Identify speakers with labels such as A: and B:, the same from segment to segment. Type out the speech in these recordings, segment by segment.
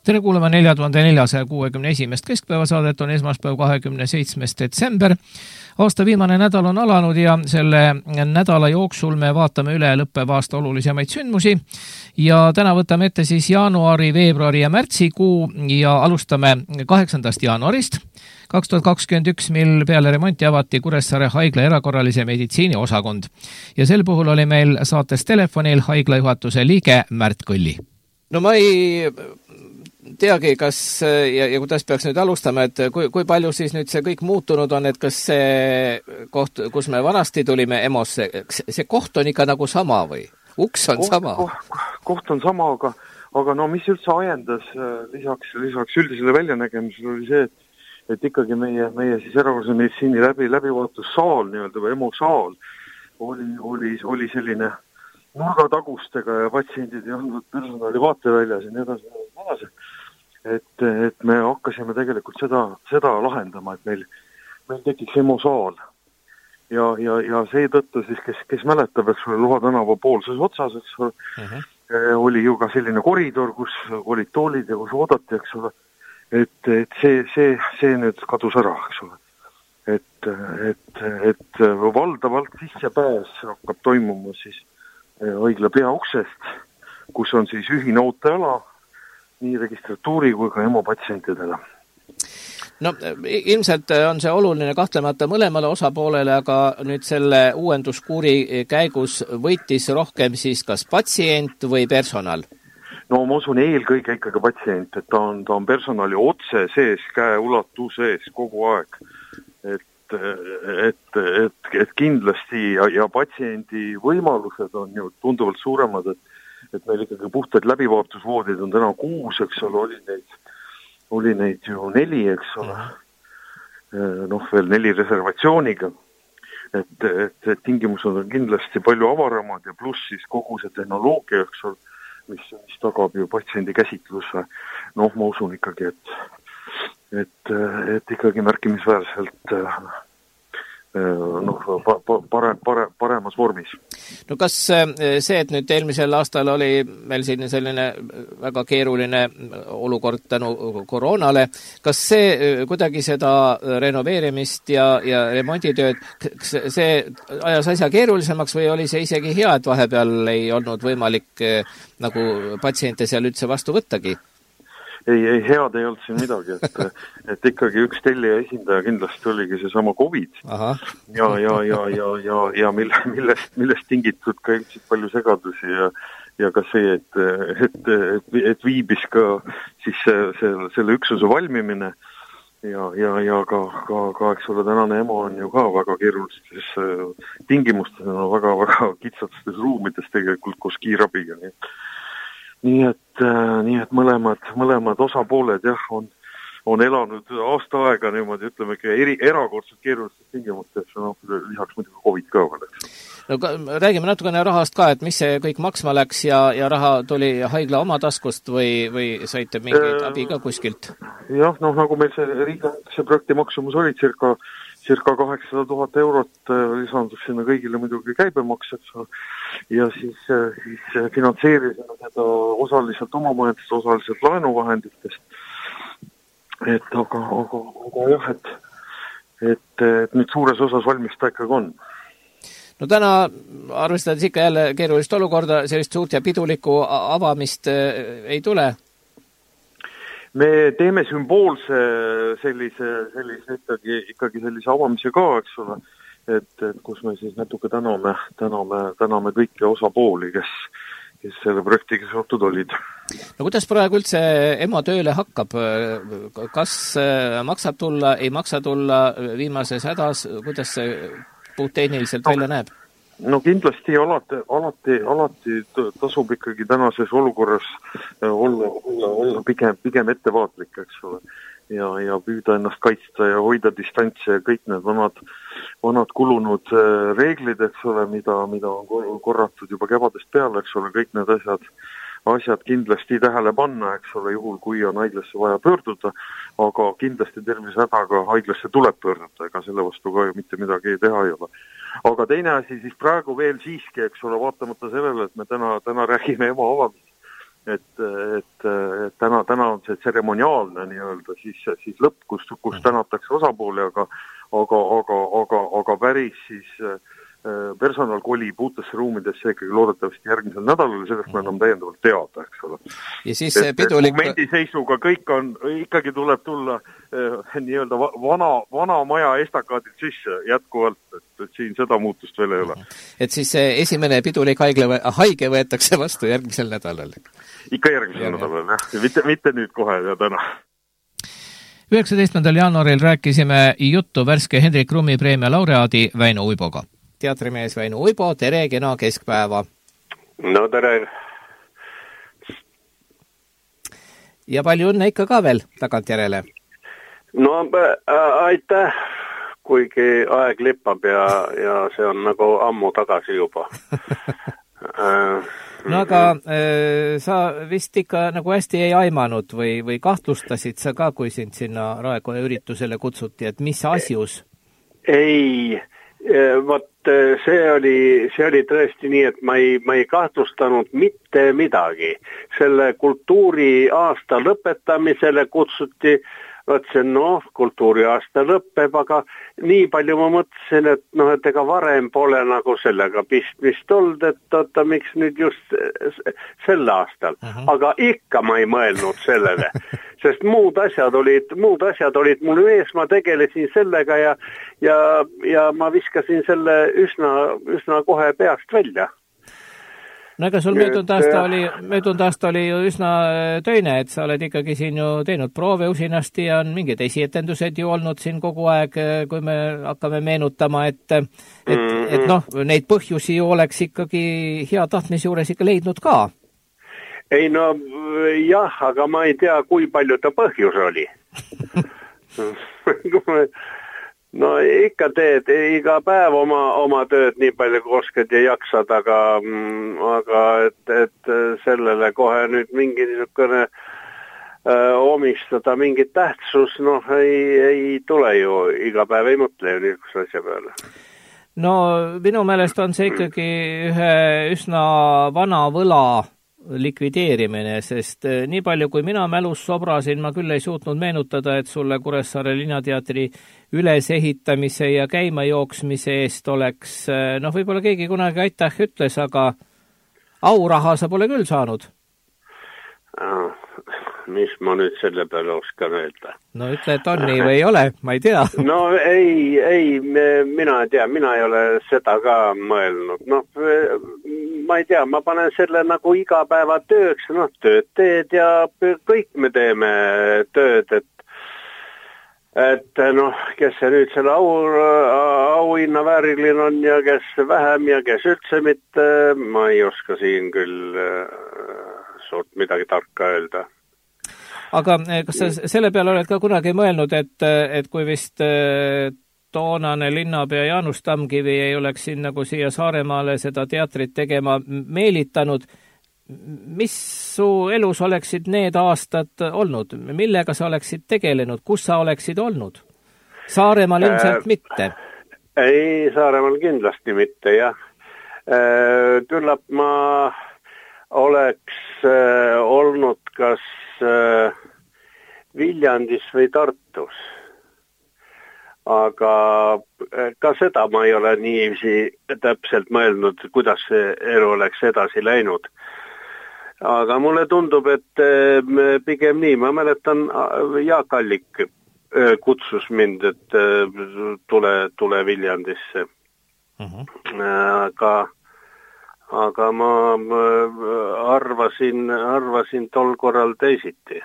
A: Tere kuulema 4461. keskpäevasaadet on esmaspäev 27. detsember. Aasta viimane nädal on alanud ja selle nädala jooksul me vaatame üle lõppeva aasta olulisemaid sündmusi. Ja täna võtame ette siis jaanuari, veebruari ja märtsikuu ja alustame 8. jaanuarist 2021, mil peale remonti avati Kuressaare haigla erakorralise meditsiini osakond. Ja sel puhul oli meil saates telefonil haigla juhatuse liige Märt Kõlli.
B: No ma ei teagi, kas ja kuidas peaks nüüd alustama, et kui palju siis nüüd see kõik muutunud on, et kas see koht, kus me vanasti tulime EMO-sse, see koht on ikka nagu sama või? Uks on sama?
C: Koht on sama, aga no mis üldse ajendas lisaks üldisele väljanägemisele oli see, et ikkagi meie siis erakorralise meditsiini läbivaatussaal, nii-öelda või EMO-saal oli selline nurgatagustega ja patsiendid ei olnud personali vaateväljas ja nii edasi. Et me hakkasime tegelikult seda lahendama, et meil tekiks EMO-saal. Ja seetõttu siis, kes mäletab, eks ole, Luha tänava poolses otsas, eks ole, oli ju ka selline koridor, kus olid toolid ja kus oodati, eks ole, et see nüüd kadus ära, eks ole. Et valdavalt sissepääs hakkab toimuma siis haigla peauksest, kus on siis ühine ooteala nii registratuuri kui ka EMO patsientidele.
B: No ilmselt on see oluline kahtlemata mõlemale osapoolele, aga nüüd selle uuenduskuuri käigus võitis rohkem siis kas patsient või personal?
C: No ma usun eelkõige ikkagi patsient, et ta on personali otse sees, käe ulatuses kogu aeg. Et kindlasti ja patsiendi võimalused on ju tunduvalt suuremad, et meil ikkagi puhtad läbivaatusvoodid on täna 6, eks ole, oli neid ju 4, eks ole, veel 4 reservatsiooniga, et tingimused on kindlasti palju avaramad ja pluss siis kogu see tehnoloogia, eks ole, mis tagab ju patsiendi käsitluse, ma usun ikkagi, et ikkagi märkimisväärselt paremas vormis.
B: No kas see, et nüüd eelmisel aastal oli meil selline väga keeruline olukord tänu koroonale, kas see kuidagi seda renoveerimist ja remonditööd, see ajas asja keerulisemaks või oli see isegi hea, et vahepeal ei olnud võimalik nagu patsiente seal üldse vastu võttagi?
C: Ei, head ei olnud siin midagi, et ikkagi üks tellija esindaja kindlasti oligi see sama COVID. Aha. Ja millest tingitud ka ilmselt palju segadusi ja ka see, et viibis ka siis selle üksuse valmimine ja ka eks ole, tänane EMO on ju ka väga keerulistes tingimustes, väga kitsatstes ruumides tegelikult koos kiirabiga, nii et mõlemad osapooled on elanud aasta aega niimoodi, ütleme, erakordselt keerulistes tingimustes, lisaks muidugi COVID ka veel.
B: No räägime natukene rahast ka, et mis see kõik maksma läks ja raha tuli haigla oma taskust või saite mingeid abi ka kuskilt?
C: Jah, nagu meil see projekti maksumus oli circa 800 000 eurot, lisandus sinna kõigile muidugi käibemaks, ja siis finantseerisime seda osaliselt omamajandust, osaliselt laenuvahenditest. Aga jah, et nüüd suures osas valmis ta ikkagi on.
B: No täna arvestades ikka jälle keerulist olukorda, sellist suurt ja pidulikku avamist ei tule?
C: Me teeme sümboolse sellise ikkagi sellise avamise ka, eks ole, et kus me siis natuke täname kõiki osapooli, kes selle projektiga seotud olid.
B: No kuidas praegu üldse EMO tööle hakkab? Kas maksab tulla, ei maksa tulla viimases hädas? Kuidas see puhttehniliselt välja näeb?
C: No kindlasti alati tasub ikkagi tänases olukorras olla pigem ettevaatlik, eks ole, ja püüda ennast kaitsta ja hoida distantsi ja kõik need vanad kulunud reeglid, eks ole, mida on korratud juba kevadest peale, eks ole, kõik need asjad kindlasti tähele panna, eks ole, juhul kui on haiglasse vaja pöörduda, aga kindlasti tervisehädaga haiglasse tuleb pöörduda, ega selle vastu ka ju mitte midagi teha ei ole. Aga teine asi siis praegu veel siiski, eks ole, vaatamata sellele, et me täna räägime EMO avamist, et täna on see tseremoniaalne nii-öelda siis lõpp, kus tänatakse osapooli, aga päris siis personal kolib uutesse ruumidesse ikkagi loodetavasti järgmisel nädalal ja sellest me enam täiendavalt teada, eks ole.
B: Ja siis pidulik...
C: Momendi seisuga kõik on, ikkagi tuleb tulla nii-öelda vana maja estakaadid sisse jätkuvalt, et siin seda muutust veel ei ole.
B: Et siis esimene pidulik haige võetakse vastu järgmisel nädalal?
C: Ikka järgmisel nädalal, jah. Mitte nüüd kohe ja täna.
A: 19. jaanuaril rääkisime juttu värske Hendrik Krummi preemia laureaadi Väino Uiboga.
B: Teatrimees Väino Uibo, tere, kena keskpäeva.
D: No tere.
B: Ja palju õnne ikka ka veel tagantjärele? No
D: aitäh, kuigi aeg lippab ja see on nagu ammu tagasi juba.
B: No aga sa vist ikka nagu hästi ei aimanud või kahtlustasid sa ka, kui sind sinna Raekoja üritusele kutsuti, et mis asjus?
D: Ei, vot see oli tõesti nii, et ma ei kahtlustanud mitte midagi. Selle kultuuriaasta lõpetamisele kutsuti, võtsin, kultuuriaasta lõppeb, aga nii palju ma mõtlesin, et ega varem pole nagu sellega pistmist olnud, et oota, miks nüüd just sel aastal. Aga ikka ma ei mõelnud sellele, sest muud asjad olid mul ees, ma tegelesin sellega ja ma viskasin selle üsna kohe peast välja.
B: No ega sul möödunud aasta oli ju üsna töine, et sa oled ikkagi siin ju teinud proove usinasti ja on mingid esietendused ju olnud siin kogu aeg, kui me hakkame meenutama, et neid põhjusi ju oleks ikkagi hea tahtmise juures ikka leidnud ka.
D: Ei no jah, aga ma ei tea, kui palju ta põhjus oli. No ikka teed iga päev oma tööd nii palju kui oskad ja jaksad, aga et sellele kohe nüüd mingi niisugune omistada mingit tähtsus, ei tule ju, iga päev ei mõtle ju niisuguse asja peale.
B: No minu meelest on see ikkagi ühe üsna vana võla likvideerimine, sest nii palju kui mina mälus sobrasin, ma küll ei suutnud meenutada, et sulle Kuressaare linnateatri ülesehitamise ja käimajooksmise eest oleks, võib-olla keegi kunagi aitäh ütles, aga auraha sa pole küll saanud.
D: Mis ma nüüd selle peale oskan öelda?
B: No ütle, et on nii või ei ole, ma ei tea.
D: No ei, mina ei tea, mina ei ole seda ka mõelnud. Ma ei tea, ma panen selle nagu igapäeva tööks, tööd teed ja kõik me teeme tööd, et kes see nüüd selle auhinna vääriline on ja kes vähem ja kes üldse mitte, ma ei oska siin küll suurt midagi tarka öelda.
B: Aga kas sa selle peale oled ka kunagi mõelnud, et kui vist toonane linnapea Jaanus Tamkivi ei oleks siin nagu siia Saaremaale seda teatrit tegema meelitanud, mis su elus oleksid need aastad olnud? Millega sa oleksid tegelenud? Kus sa oleksid olnud? Saaremaal ilmselt mitte.
D: Ei, Saaremaal kindlasti mitte, jah. Küllap ma oleks olnud kas Viljandis või Tartus. Aga ka seda ma ei ole niiviisi täpselt mõelnud, kuidas see elu oleks edasi läinud. Aga mulle tundub, et pigem nii. Ma mäletan, Jaak Allik kutsus mind, et tule Viljandisse. Aga ma arvasin tol korral teisiti.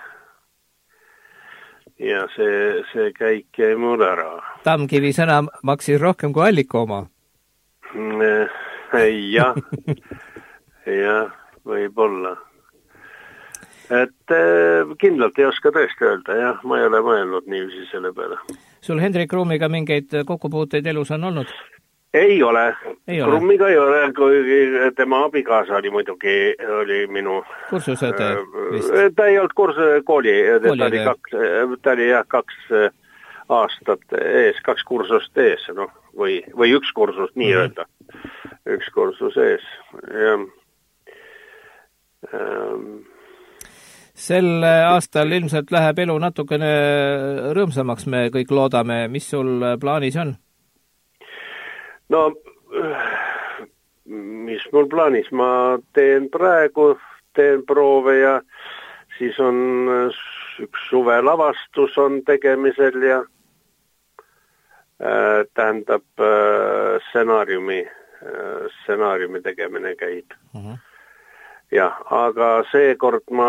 D: Ja see käik jäi mul ära.
B: Tamkivi sõna maksis rohkem kui Alliku oma?
D: Jah, võib-olla. Et kindlalt ei oska tõesti öelda, jah, ma ei ole mõelnud niiviisi selle peale.
B: Sul Hendrik Krummiga mingeid kokkupuuteid elus on olnud?
D: Ei ole. Krummiga ei ole, kui tema abikaasa oli minu...
B: Kursusõde vist?
D: Ta ei olnud kooli, ta oli 2 aastat ees, 2 kursust ees, või 1 kursus, nii öelda. 1 kursus ees, jah.
B: Sel aastal ilmselt läheb elu natukene rõõmsamaks, me kõik loodame. Mis sul plaanis on?
D: No, mis mul plaanis? Ma teen proove ja siis on üks suvelavastus on tegemisel ja tähendab stsenaariumi tegemine käib. Jah, aga seekord ma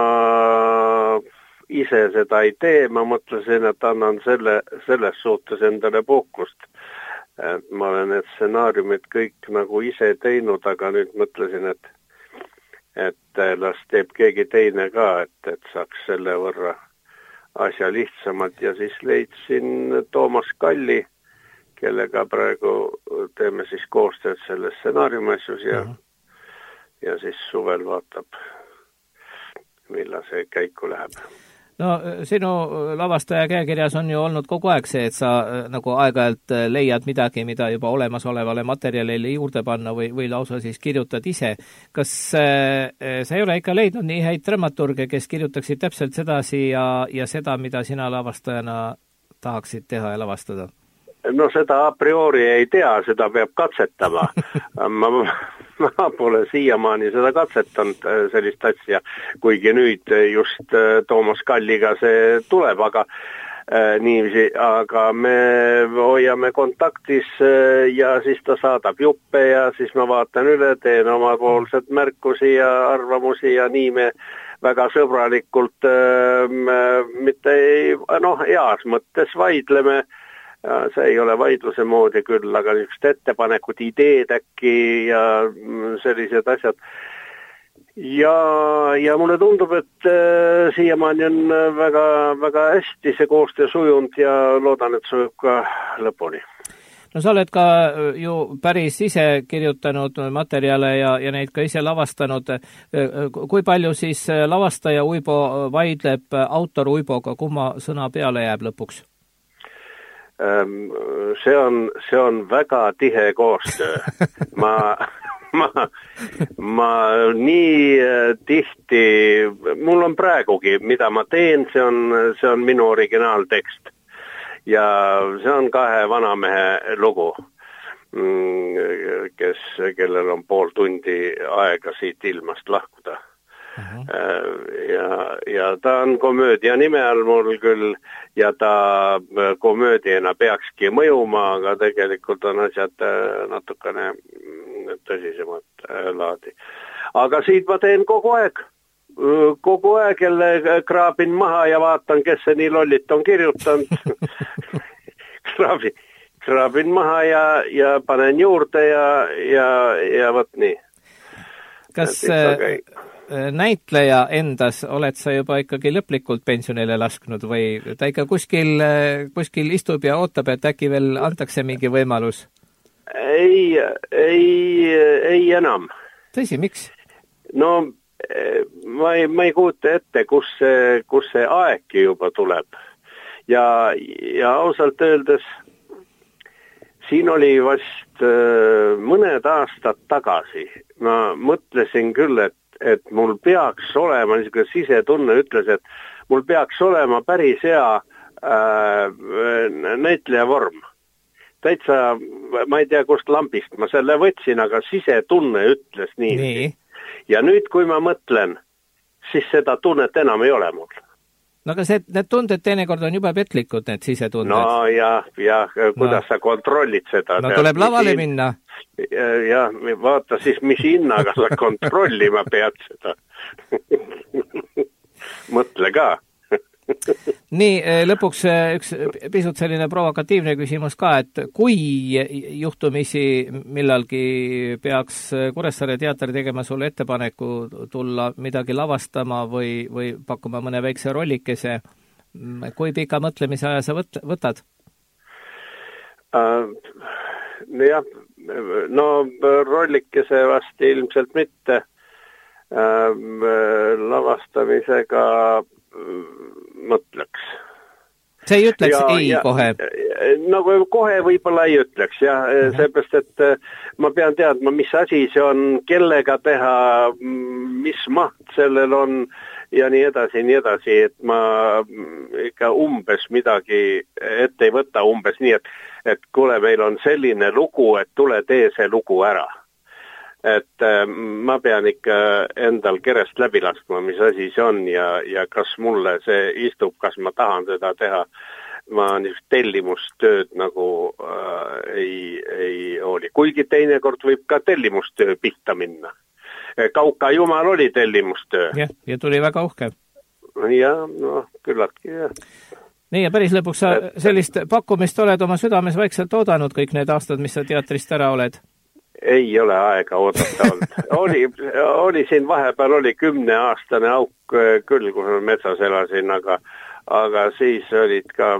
D: ise seda ei tee, ma mõtlesin, et annan selles suhtes endale puhkust. Ma olen need stsenaariumid kõik nagu ise teinud, aga nüüd mõtlesin, et las teeb keegi teine ka, et saaks selle võrra asja lihtsamalt ja siis leidsin Toomas Kalli, kellega praegu teeme siis koostööd selles stsenaariumi asjus ja siis suvel vaatab, millal see käiku läheb.
B: No sinu lavastaja käekirjas on ju olnud kogu aeg see, et sa nagu aeg-ajalt leiad midagi, mida juba olemasolevale materjalile juurde panna või lausa siis kirjutad ise. Kas sa ei ole ikka leidnud nii häid dramaturge, kes kirjutaksid täpselt sedasi ja seda, mida sina lavastajana tahaksid teha ja lavastada?
D: No seda a priori ei tea, seda peab katsetama. Ma pole siiamaani seda katsetanud sellist asja, kuigi nüüd just Toomas Kalliga see tuleb, aga niiviisi, aga me hoiame kontaktis ja siis ta saadab juppe ja siis ma vaatan üle, teen omapoolsed märkusi ja arvamusi ja nii me väga sõbralikult mitte heas mõttes vaidleme. See ei ole vaidluse moodi küll, aga niisugust ettepanekud, ideed äkki ja sellised asjad. Ja mulle tundub, et siiamaani on väga, väga hästi see koostöö sujunud ja loodan, et sujub ka lõpuni.
B: No sa oled ka ju päris ise kirjutanud materjale ja neid ka ise lavastanud. Kui palju siis lavastaja Uibo vaidleb autor Uiboga, kumma sõna peale jääb lõpuks?
D: See on väga tihe koostöö. Ma nii tihti, mul on praegugi, mida ma teen, see on minu originaaltekst. Ja see on 2 vanamehe lugu, kellel on pool tundi aega siit ilmast lahkuda. Ja ta on komöödia nime all mul küll ja ta komöödiana peakski mõjuma, aga tegelikult on asjad natukene tõsisemad laadi. Aga siit ma teen kogu aeg jälle kraabin maha ja vaatan, kes see nii lollit on kirjutanud. kraabin maha ja panen juurde ja võt nii.
B: Kas näitleja endas oled sa juba ikkagi lõplikult pensionile lasknud või ta ikka kuskil istub ja ootab, et äkki veel antakse mingi võimalus?
D: Ei enam.
B: Tõsi, miks?
D: No ma ei kujuta ette, kus see aegki juba tuleb. Ja ausalt öeldes siin oli vast mõned aastad tagasi. Ma mõtlesin küll, et mul peaks olema, niisugune sisetunne ütles, et mul peaks olema päris hea näitleja vorm. Täitsa, ma ei tea, kust lambist ma selle võtsin, aga sisetunne ütles nii. Ja nüüd, kui ma mõtlen, siis seda tunnet enam ei ole mul.
B: No aga need tunded teinekord on juba petlikud, need sisetunded.
D: No ja kuidas sa kontrollid seda?
B: No tuleb lavale minna.
D: Ja vaata siis, mis hinnaga sa kontrollima pead seda. Mõtle ka.
B: Nii, lõpuks üks pisut selline provokatiivne küsimus ka, et kui juhtumisi millalgi peaks Kuressaare teater tegema sulle ettepaneku tulla midagi lavastama või pakkuma mõne väikse rollikese, kui pika mõtlemise aja sa võtad?
D: Jah, no rollikese vast ilmselt mitte. Lavastamisega mõtleks.
B: See ei ütleks kohe?
D: No kohe võib-olla ei ütleks, jah. Seepärast, et ma pean teadma, mis asi see on, kellega teha, mis maht sellel on ja nii edasi, et ma ikka umbes midagi ette ei võta, umbes nii, et kuule, meil on selline lugu, et tule tee see lugu ära. Et ma pean ikka endal kerest läbi laskma, mis asi see on ja kas mulle see istub, kas ma tahan seda teha. Ma niisugust tellimustööd nagu ei oli. Kuigi teinekord võib ka tellimustöö pihta minna. Kauka jumal oli tellimustöö.
A: Ja tuli väga uhke.
D: Ja, no küllaltki, jah.
A: Nii, ja päris lõpuks sa sellist pakkumist oled oma südames vaikselt oodanud kõik need aastad, mis sa teatrist ära oled?
D: Ei ole aega oodata olnud. Oli siin vahepeal oli 10-aastane auk küll, kus ma metsas elasin, aga siis olid ka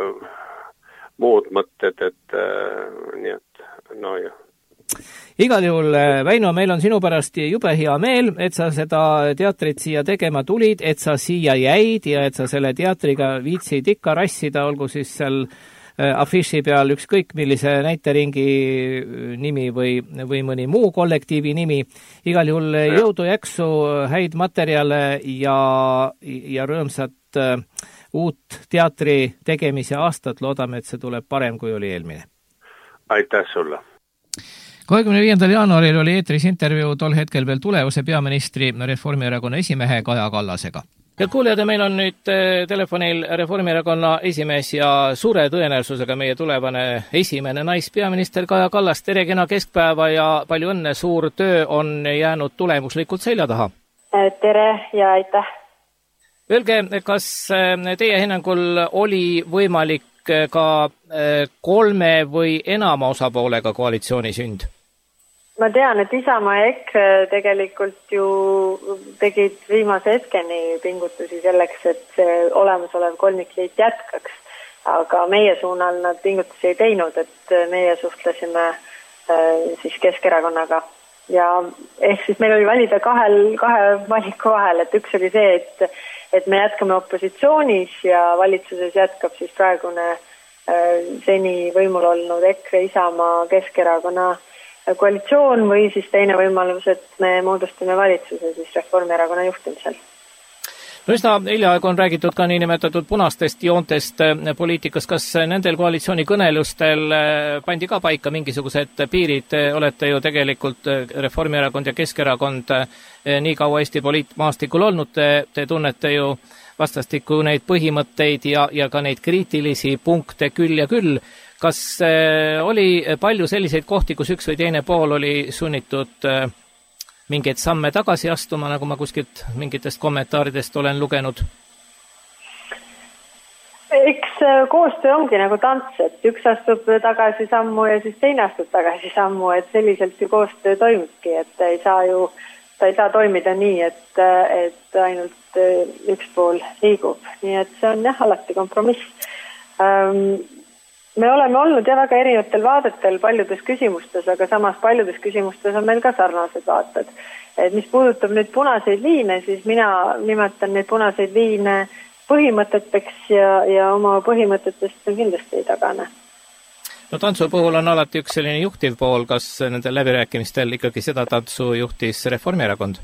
D: muud mõtted, et nii et, no jah.
A: Igal juhul, Väino, meil on sinu pärast jube hea meel, et sa seda teatrit siia tegema tulid, et sa siia jäid ja et sa selle teatriga viitsid ikka rassida, olgu siis seal afiši peal ükskõik millise näiteringi nimi või mõni muu kollektiivi nimi. Igal juhul jõudu jaksu, häid materjale ja rõõmsat uut teatri tegemise aastat. Loodame, et see tuleb parem, kui oli eelmine.
D: Aitäh sulle!
A: 25. jaanuaril oli eetris intervjuu tol hetkel veel tulevuse peaministri Reformierakonna esimehe Kaja Kallasega. Ja kuulijad, meil on nüüd telefonil Reformierakonna esimees ja suure tõenäosusega meie tulevane esimene naispeaminister Kaja Kallas. Tere, kena keskpäeva ja palju õnne, suur töö on jäänud tulemuslikult selja taha.
E: Tere ja aitäh.
A: Öelge, kas teie hinnangul oli võimalik ka 3 või enama osapoolega koalitsiooni sünd?
E: Ma tean, et Isamaa ja EKRE tegelikult ju tegid viimase hetkeni pingutusi selleks, et see olemasolev kolmikliit jätkaks. Aga meie suunal nad pingutusi ei teinud, et meie suhtlesime siis Keskerakonnaga. Ja ehk siis meil oli valida kahe valiku vahel, et üks oli see, et me jätkame opositsioonis ja valitsuses jätkab siis praegune seni võimul olnud EKRE, Isamaa, Keskerakonna koalitsioon või siis teine võimalus, et me moodustame valitsuse siis Reformierakonna juhtimisel.
A: No üsna hiljaaegu on räägitud ka niinimetatud punastest joontest poliitikas. Kas nendel koalitsioonikõnelustel pandi ka paika mingisugused piirid? Olete ju tegelikult Reformierakond ja Keskerakond nii kaua Eesti poliitmaastikul olnud. Te tunnete ju vastastikku neid põhimõtteid ja ka neid kriitilisi punkte küll ja küll. Kas oli palju selliseid kohti, kus üks või teine pool oli sunnitud mingeid samme tagasi astuma, nagu ma kuskilt mingitest kommentaaridest olen lugenud?
E: Eks koostöö ongi nagu tants, et üks astub tagasi sammu ja siis teine astub tagasi sammu, et selliselt ju koostöö toimibki, et ta ei saa toimida nii, et ainult üks pool liigub. Nii et see on jah, alati kompromiss. Me oleme olnud väga erinevatel vaadetel paljudes küsimustes, aga samas paljudes küsimustes on meil ka sarnased vaated. Et mis puudutab nüüd punaseid liine, siis mina nimetan neid punaseid liine põhimõteteks ja oma põhimõtetest kindlasti ei tagane.
A: No tantsu puhul on alati üks selline juhtiv pool, kas nendel läbirääkimistel ikkagi seda tantsu juhtis Reformierakond?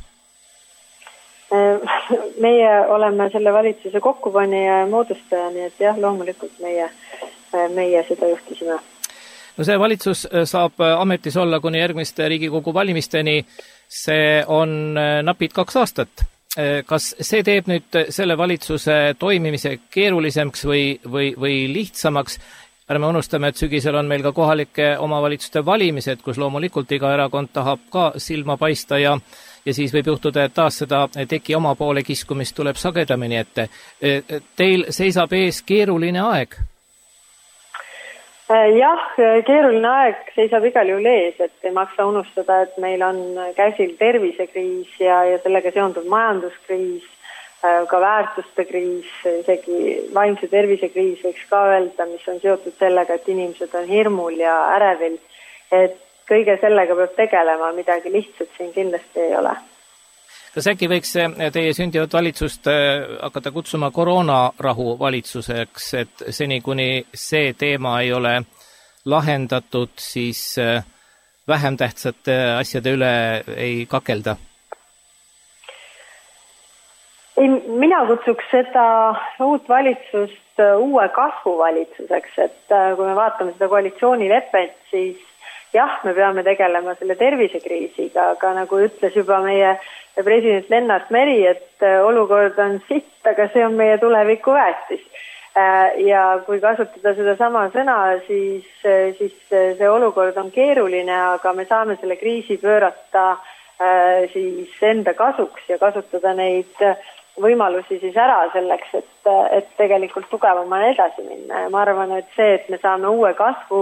E: Meie oleme selle valitsuse kokkupanija ja moodustaja, nii et jah, loomulikult meie seda juhtisime.
A: No see valitsus saab ametis olla kuni järgmiste Riigikogu valimisteni. See on napid 2 aastat. Kas see teeb nüüd selle valitsuse toimimise keerulisemaks või lihtsamaks? Ärme unustame, et sügisel on meil ka kohalike omavalitsuste valimised, kus loomulikult iga erakond tahab ka silma paista ja siis võib juhtuda, et taas seda teki oma poole kiskumist tuleb sagedamini ette. Teil seisab ees keeruline aeg?
E: Jah, keeruline aeg seisab igal juhul ees, et ei maksa unustada, et meil on käsil tervisekriis ja sellega seonduv majanduskriis, ka väärtuste kriis, isegi vaimse tervisekriis võiks ka öelda, mis on seotud sellega, et inimesed on hirmul ja ärevil, et kõige sellega peab tegelema, midagi lihtsalt siin kindlasti ei ole.
A: Kas äkki võiks teie sündivat valitsust hakata kutsuma koroonarahu valitsuseks, et seni kuni see teema ei ole lahendatud, siis vähem tähtsate asjade üle ei kakelda?
E: Ei, mina kutsuks seda uut valitsust uue kasvuvalitsuseks, et kui me vaatame seda koalitsioonilepet, siis jah, me peame tegelema selle tervisekriisiga, aga nagu ütles juba meie president Lennart Meri, et olukord on sitt, aga see on meie tuleviku väetis. Ja kui kasutada seda sama sõna, siis see olukord on keeruline, aga me saame selle kriisi pöörata siis enda kasuks ja kasutada neid võimalusi siis ära selleks, et tegelikult tugevamana edasi minna. Ja ma arvan, et see, et me saame uue kasvu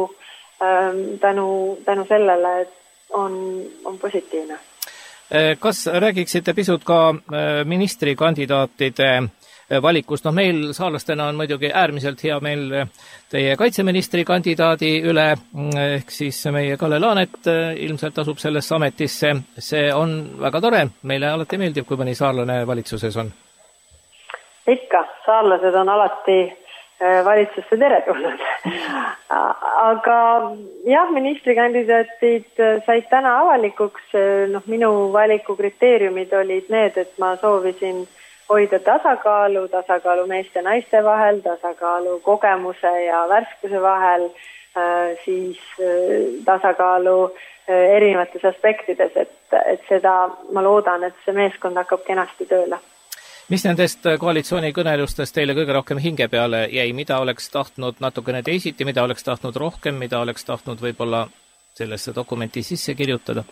E: tänu sellele, et on positiivne.
B: Kas räägiksite pisut ka ministrikandidaatide valikust? Meil saarlastena on muidugi äärmiselt hea meil teie kaitseministri kandidaadi üle, ehk siis meie Kalle Laanet ilmselt asub sellesse ametisse. See on väga tore, meile alati meeldib, kui mõni saarlane valitsuses on.
E: Ikka, saarlased on alati valitsusse teretulnud. Aga jah, ministrikandidaatid said täna avalikuks. Minu valikukriteeriumid olid need, et ma soovisin hoida tasakaalu meeste ja naiste vahel, tasakaalu kogemuse ja värskuse vahel, siis tasakaalu erinevates aspektides, et seda ma loodan, et see meeskond hakkab kenasti tööle.
B: Mis nendest koalitsioonikõnelustest teile kõige rohkem hinge peale jäi? Mida oleks tahtnud natukene teisiti, mida oleks tahtnud rohkem, mida oleks tahtnud võib-olla sellesse dokumenti sisse kirjutada?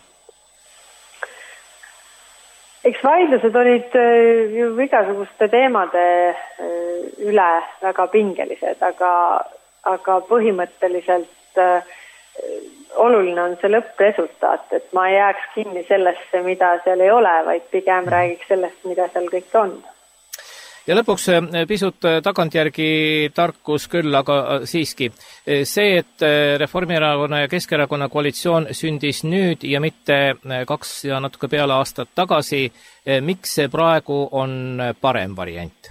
E: Eks vaidlused olid ju igasuguste teemade üle väga pingelised, aga põhimõtteliselt oluline on see lõppresultaat, et ma ei jääks kinni sellesse, mida seal ei ole, vaid pigem räägiks sellest, mida seal kõik on.
B: Ja lõpuks pisut tagantjärgi tarkus küll, aga siiski. See, et Reformierakonna ja Keskerakonna koalitsioon sündis nüüd ja mitte 2 ja natuke peale aastat tagasi, miks see praegu on parem variant?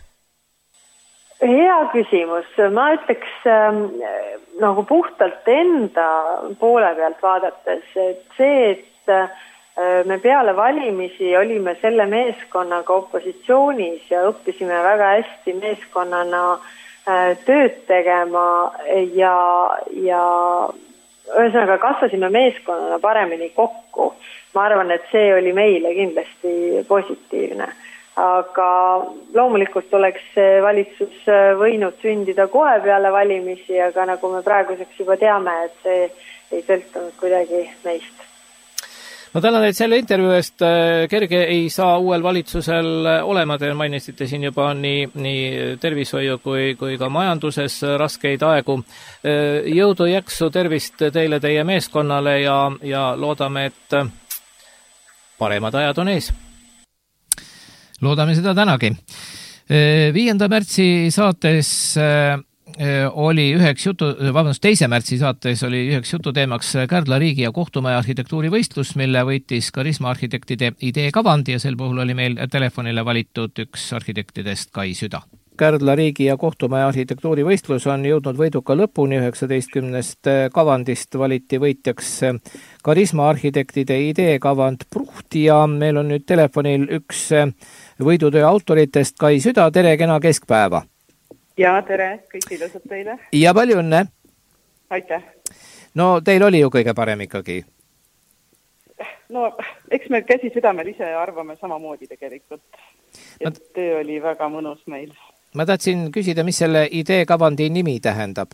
E: Hea küsimus. Ma ütleks nagu puhtalt enda poole pealt vaadates, et see, et me peale valimisi olime selle meeskonnaga opositsioonis ja õppisime väga hästi meeskonnana tööd tegema ja ühesõnaga kasvasime meeskonnana paremini kokku. Ma arvan, et see oli meile kindlasti positiivne. Aga loomulikult oleks see valitsus võinud sündida kohe peale valimisi, aga nagu me praeguseks juba teame, et see ei sõltunud kuidagi meist.
B: Ma tänan, et selle intervjuu eest. Kerge ei saa uuel valitsusel olema. Te mainisite siin juba nii tervishoiu kui ka majanduses raskeid aegu. Jõudu, jaksu, tervist teile, teie meeskonnale ja loodame, et paremad ajad on ees.
A: Loodame seda tänagi. 5. märtsi saates oli 2. märtsi saates oli üheks jututeemaks Kärdla riigi- ja kohtumaja arhitektuurivõistlus, mille võitis Karisma arhitektide ideekavand ja sel puhul oli meil telefonile valitud üks arhitektidest Kai Süda. Kärdla riigi- ja kohtumaja arhitektuurivõistlus on jõudnud võiduka lõpuni. 19 kavandist valiti võitjaks Karisma arhitektide ideekavand Pruht ja meil on nüüd telefonil üks võidutöö autoritest Kai Süda. Tere, kena keskpäeva!
F: Ja, tere, kõik ilusad teile.
A: Ja palju õnne.
F: Aitäh.
A: No teil oli ju kõige parem ikkagi.
F: No, eks me käsi südamel ise arvame samamoodi tegelikult. Et töö oli väga mõnus meil.
A: Ma tahtsin küsida, mis selle ideekavandi nimi tähendab?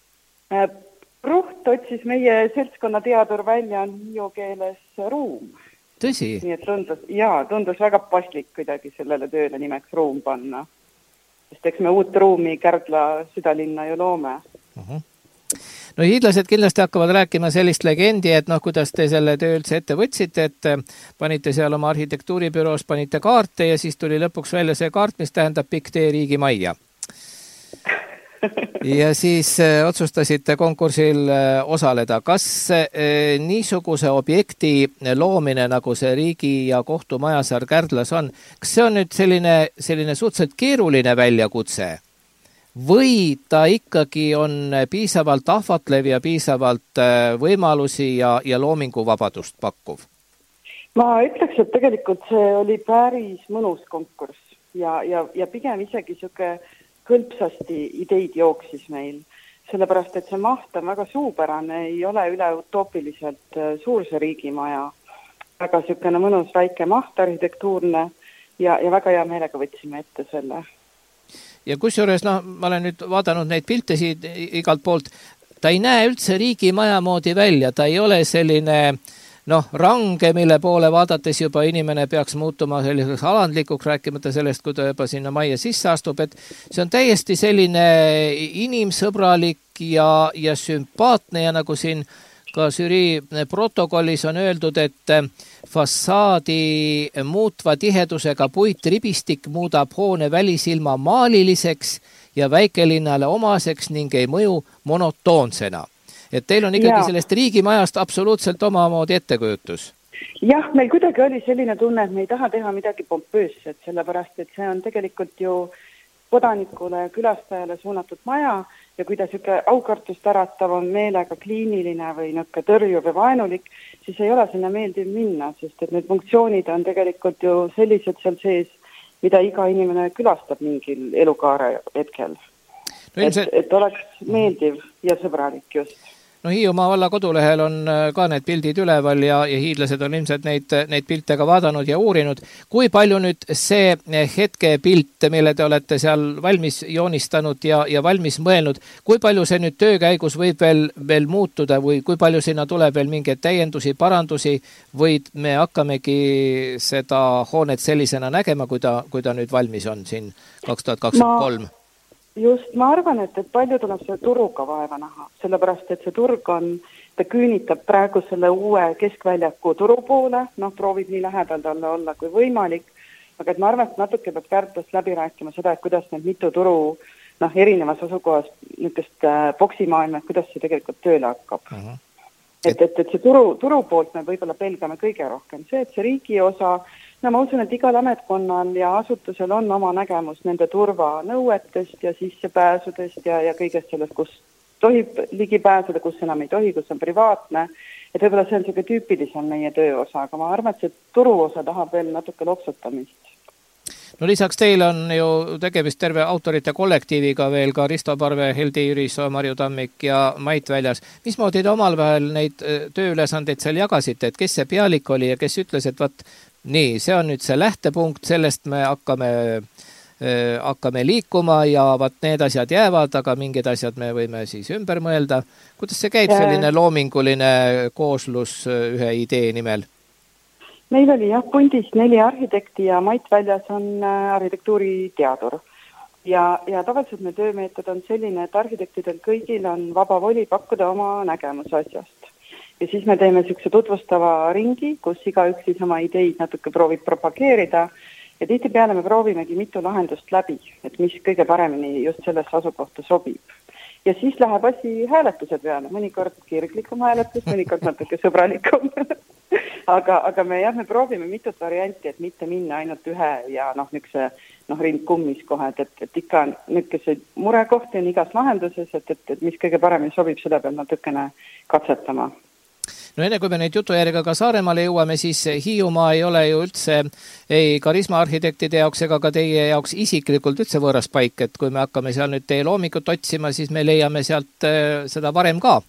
F: Pruht otsis meie seltskonna teadur välja hiiu keeles ruum.
A: Tõsi?
F: Nii et tundus väga paslik kuidagi sellele tööle nimeks ruum panna. Sest eks me uut ruumi Kärdla südalinna ju loome.
A: No hiidlased kindlasti hakkavad rääkima sellist legendi, et kuidas te selle töö üldse ette võtsite, et panite seal oma arhitektuuribüroos, panite kaarte ja siis tuli lõpuks välja see kaart, mis tähendab pikk tee riigimajja. Ja siis otsustasite konkursil osaleda. Kas niisuguse objekti loomine, nagu see riigi- ja kohtumajasaar Kärdlas on, kas see on nüüd selline suhteliselt keeruline väljakutse? Või ta ikkagi on piisavalt ahvatlev ja piisavalt võimalusi ja loominguvabadust pakkuv?
F: Ma ütleks, et tegelikult see oli päris mõnus konkurss. ja pigem isegi siuke kõlpsasti ideid jooksis meil, sellepärast, et see maht on väga suupärane, ei ole üle utoopiliselt suur see riigimaja, väga siukene mõnus väike maht arhitektuurne ja väga hea meelega võtsime ette selle.
B: Ja kusjuures, ma olen nüüd vaadanud neid pilte siit igalt poolt, ta ei näe üldse riigimaja moodi välja, ta ei ole selline range, mille poole vaadates juba inimene peaks muutuma selliseks alandlikuks, rääkimata sellest, kui ta juba sinna majja sisse astub, et see on täiesti selline inimsõbralik ja sümpaatne ja nagu siin ka žürii protokollis on öeldud, et fassaadi muutva tihedusega puitribistik muudab hoone välisilma maaliliseks ja väikelinnale omaseks ning ei mõju monotoonsena. Et teil on ikkagi sellest riigimajast absoluutselt omamoodi ettekujutus.
F: Jah, meil kuidagi oli selline tunne, et me ei taha teha midagi pompöösset, sellepärast, et see on tegelikult ju kodanikule ja külastajale suunatud maja ja kui ta siuke aukartust äratav on meelega kliiniline või niuke tõrjuv ja vaenulik, siis ei ole sinna meeldiv minna, sest et need funktsioonid on tegelikult ju sellised seal sees, mida iga inimene külastab mingil elukaare hetkel. Et oleks meeldiv ja sõbralik just.
B: Hiiumaa valla kodulehel on ka need pildid üleval ja hiidlased on ilmselt neid pilte ka vaadanud ja uurinud. Kui palju nüüd see hetkepilt, mille te olete seal valmis joonistanud ja valmis mõelnud, kui palju see nüüd töö käigus võib veel muutuda või kui palju sinna tuleb veel mingeid täiendusi, parandusi või me hakkamegi seda hoonet sellisena nägema, kui ta nüüd valmis on siin 2023?
F: Just, ma arvan, et palju tuleb selle turuga vaeva näha, sellepärast, et see turg ta küünitab praegu selle uue keskväljaku turu poole, proovib nii lähedal talle olla kui võimalik, aga et ma arvan, et natuke peab Kärdlast läbi rääkima seda, et kuidas need mitu turu erinevas asukohas niisugust boksimaailma, et kuidas see tegelikult tööle hakkab. Et see turu poolt me võib-olla pelgame kõige rohkem. See, et see riigi osa, ma usun, et igal ametkonnal ja asutusel on oma nägemus nende turvanõuetest ja sissepääsudest ja kõigest sellest, kus tohib ligi pääseda, kus enam ei tohi, kus on privaatne. Et võib-olla see on selline tüüpilisem meie töö osa, aga ma arvan, et see turu osa tahab veel natuke loksutamist.
B: Lisaks teil on ju tegemist terve autorite kollektiiviga veel ka Risto Parve, Heldi Jüriso, Marju Tammik ja Mait Väljas. Mismoodi te omal vahel neid tööülesandeid seal jagasite, et kes see pealik oli ja kes ütles, et nii, see on nüüd see lähtepunkt, sellest me hakkame liikuma ja need asjad jäävad, aga mingid asjad me võime siis ümber mõelda. Kuidas see käib selline loominguline kooslus ühe idee nimel?
F: Meil oli pundis 4 arhitekti ja Mait Väljas on arhitektuuriteadur. Ja tavaliselt me töömeetod on selline, et arhitektidel kõigil on vaba voli pakkuda oma nägemus asjast. Ja siis me teeme siukse tutvustava ringi, kus igaüks siis oma ideid natuke proovib propageerida ja tihtipeale me proovimegi mitu lahendust läbi, et mis kõige paremini just sellesse asukohta sobib. Ja siis läheb asi hääletuse peale, mõnikord kirglikum hääletus, mõnikord natuke sõbralikum. aga me proovime mitut varianti, et mitte minna ainult ühe ja niisuguse rind kummis kohe, et ikka niisuguseid murekohti on igas lahenduses, et mis kõige paremini sobib, seda peab natukene katsetama.
B: Enne kui me neid jutujärjega ka Saaremaale jõuame, siis Hiiumaa ei ole ju üldse ei karismaarhitektide jaoks ega ka teie jaoks isiklikult üldse võõras paik, et kui me hakkame seal nüüd teie loomikut otsima, siis me leiame sealt seda varem ka.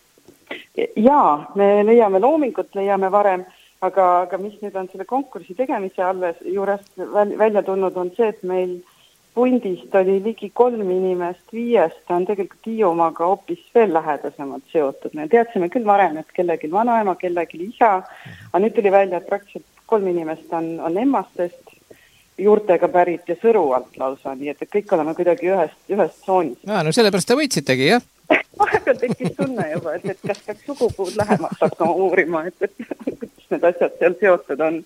F: Jaa, me leiame loomingut, leiame varem, aga mis nüüd on selle konkursi tegemise alles juures välja tulnud on see, et meil pundist oli ligi 3 inimest 5 on tegelikult Hiiumaaga hoopis veel lähedasemalt seotud. Me teadsime küll varem, et kellelgi vanaema, kellelgi isa, aga nüüd tuli välja, et praktiliselt 3 inimest on Emmastest juurtega pärit ja Sõru alt lausa, nii et kõik oleme kuidagi ühest tsoonis.
B: Sellepärast te võitsitegi, jah?
F: Vahepeal tekkis tunne juba, et kas peaks sugupuud lähemalt hakkama uurima, et kuidas need asjad seal seotud on.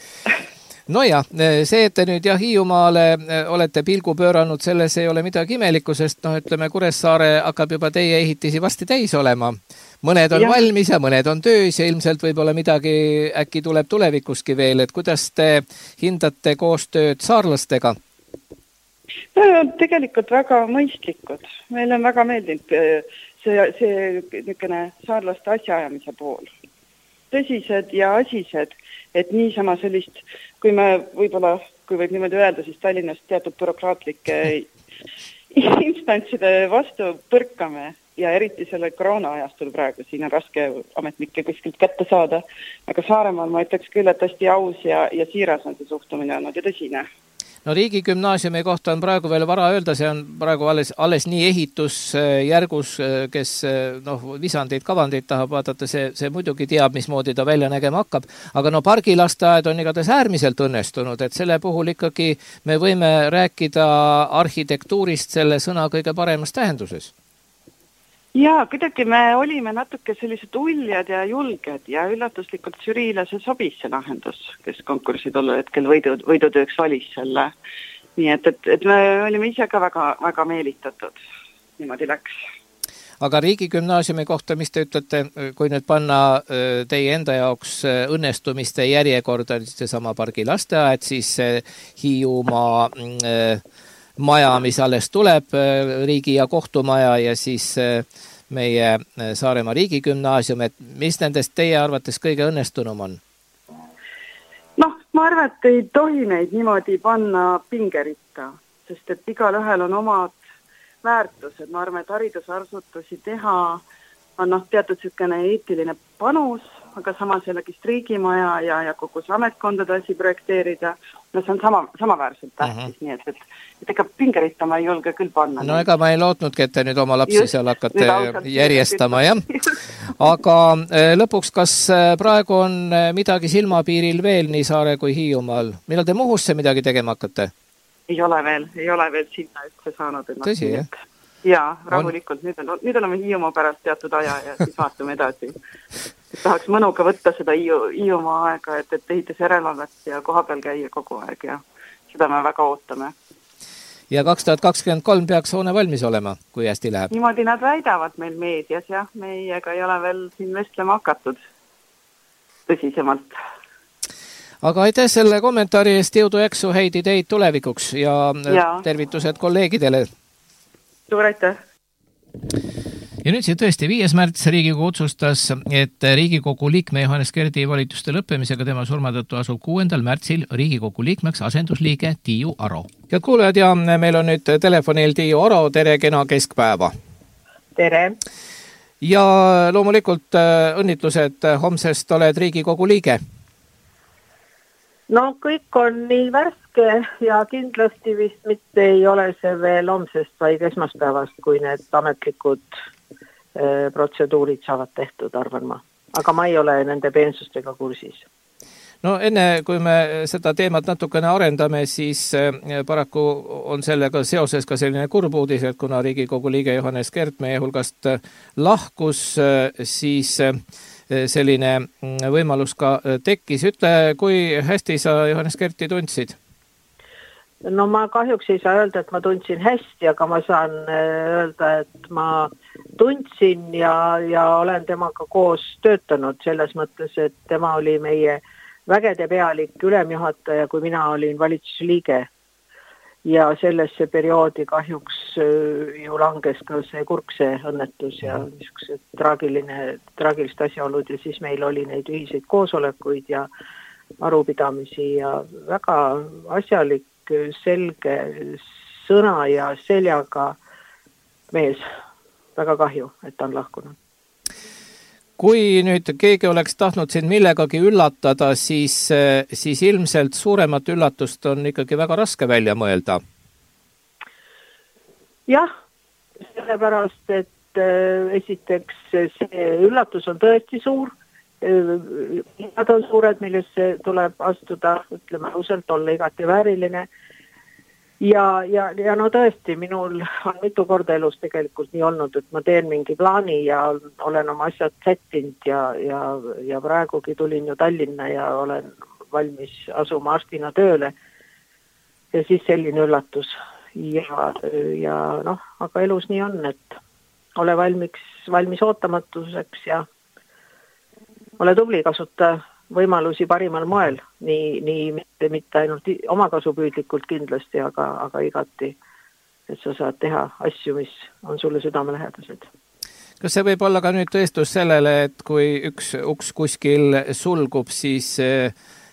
B: See, et te nüüd Hiiumaale olete pilgu pööranud, selles ei ole midagi imelikku, sest ütleme, Kuressaare hakkab juba teie ehitisi vasti täis olema. Mõned on valmis ja mõned on töös ja ilmselt võib-olla midagi äkki tuleb tulevikuski veel, et kuidas te hindate koostööd saarlastega?
F: Tegelikult väga mõistlikud. Meil on väga meeldinud see niisugune saarlaste asjaajamise pool. Tõsised ja asised, et niisama sellist, kui me võib-olla kui võib niimoodi öelda, siis Tallinnas teatud bürokraatlike instantside vastu põrkame ja eriti selle koroona ajastul praegu siin on raske ametnikke kuskilt kätte saada. Aga Saaremaal ma ütleks küll, et hästi aus ja siiras on see suhtumine olnud ja tõsine.
B: No riigigümnaasiumi kohta on praegu veel vara öelda, see on praegu alles nii ehitusjärgus, kes visandeid, kavandeid tahab vaadata, see muidugi teab, mismoodi ta välja nägema hakkab. Aga pargilasteaed on igatahes äärmiselt õnnestunud, et selle puhul ikkagi me võime rääkida arhitektuurist selle sõna kõige paremas tähenduses.
F: Jaa, kuidagi me olime natuke sellised uljad ja julged ja üllatuslikult žüriile see sobis see lahendus, kes konkursi tollel hetkel võidutööks valis selle. Nii et me olime ise ka väga, väga meelitatud. Niimoodi läks.
B: Aga riigigümnaasiumi kohta, mis te ütlete, kui nüüd panna teie enda jaoks õnnestumiste järjekorda seesama pargilasteaed, siis Hiiumaa maja, mis alles tuleb, riigi- ja kohtumaja ja siis meie Saaremaa riigigümnaasium, et mis nendest teie arvates kõige õnnestunum on?
F: Ma arvan, et ei tohi neid niimoodi panna pingeritta, sest et igalühel on omad väärtused. Ma arvan, et haridusasutusi teha on teatud selline eetiline panus, aga samas jällegi riigimaja ja kogu see ametkondade asi projekteerida, see on samaväärselt tähtis, nii et ega pingeritta ma ei julge küll panna.
B: No ega ma ei lootnudki, et te nüüd oma lapsi seal hakkate järjestama, jah. Aga lõpuks, kas praegu on midagi silmapiiril veel nii Saare kui Hiiumaal? Millal te Muhusse midagi tegema hakkate?
F: Ei ole veel sinna üldse saanud.
B: Tõsi, jah?
F: Jaa, rahulikult. Nüüd oleme Hiiumaa pärast teatud aja ja siis vaatame edasi. Tahaks mõnuga võtta seda Hiiumaa aega, et ehitas järelevalvet ja kohapeal käia kogu aeg ja seda me väga ootame.
B: Ja 2023 peaks hoone valmis olema, kui hästi läheb?
F: Niimoodi nad väidavad meil meedias, jah. Meiega ei ole veel siin vestlema hakatud tõsisemalt.
B: Aga aitäh selle kommentaari eest, jõudu jaksu, häid ideid tulevikuks ja tervitused kolleegidele.
F: Suur aitäh!
A: Ja nüüd tõesti 5. märts Riigikogu otsustas, et Riigikogu liikme Johannes Kerdi volituste lõppemisega tema surma tõttu asub 6. märtsil Riigikogu liikmeks asendusliige Tiiu Aro. Head kuulajad, ja meil on nüüd telefonil Tiiu Aro, tere, kena keskpäeva!
G: Tere!
B: Ja loomulikult õnnitlused, homsest oled Riigikogu liige.
G: No kõik on nii värske ja kindlasti vist mitte ei ole see veel homsest, vaid esmaspäevast, kui need ametlikud protseduurid saavad tehtud, arvan ma. Aga ma ei ole nende peensustega kursis.
B: No enne, kui me seda teemat natukene arendame, siis paraku on sellega seoses ka selline kurb uudis, et kuna Riigikogu liige Johannes Kert meie hulgast lahkus, siis selline võimalus ka tekkis. Ütle, kui hästi sa Johannes Kerti tundsid?
G: No ma kahjuks ei saa öelda, et ma tundsin hästi, aga ma saan öelda, et ma tundsin ja olen temaga koos töötanud selles mõttes, et tema oli meie vägede pealik ülemjuhataja, kui mina olin valitsusliige. Ja sellesse perioodi kahjuks ju langes ka see kurkse õnnetus ja niisugused traagilist asjaolud ja siis meil oli neid ühiseid koosolekuid ja arupidamisi ja väga asjalik, selge sõna ja seljaga mees. Väga kahju, et ta on lahkunud.
B: Kui nüüd keegi oleks tahtnud sind millegagi üllatada, siis ilmselt suuremat üllatust on ikkagi väga raske välja mõelda.
G: Jah, sellepärast, et esiteks see üllatus on tõesti suur. Nad on suured, millesse tuleb astuda, ütleme ausalt, olla igati vääriline. Ja no tõesti, minul on mitu korda elus tegelikult nii olnud, et ma teen mingi plaani ja olen oma asjad sättinud ja praegugi tulin ju Tallinna ja olen valmis asuma arstina tööle. Ja siis selline üllatus. Ja noh, aga elus nii on, et ole valmis ootamatuseks ja ole tubli, kasuta võimalusi parimal moel, nii mitte ainult omakasupüüdlikult kindlasti, aga igati, et sa saad teha asju, mis on sulle südamelähedased.
B: Kas see võib olla ka nüüd tõestus sellele, et kui üks uks kuskil sulgub, siis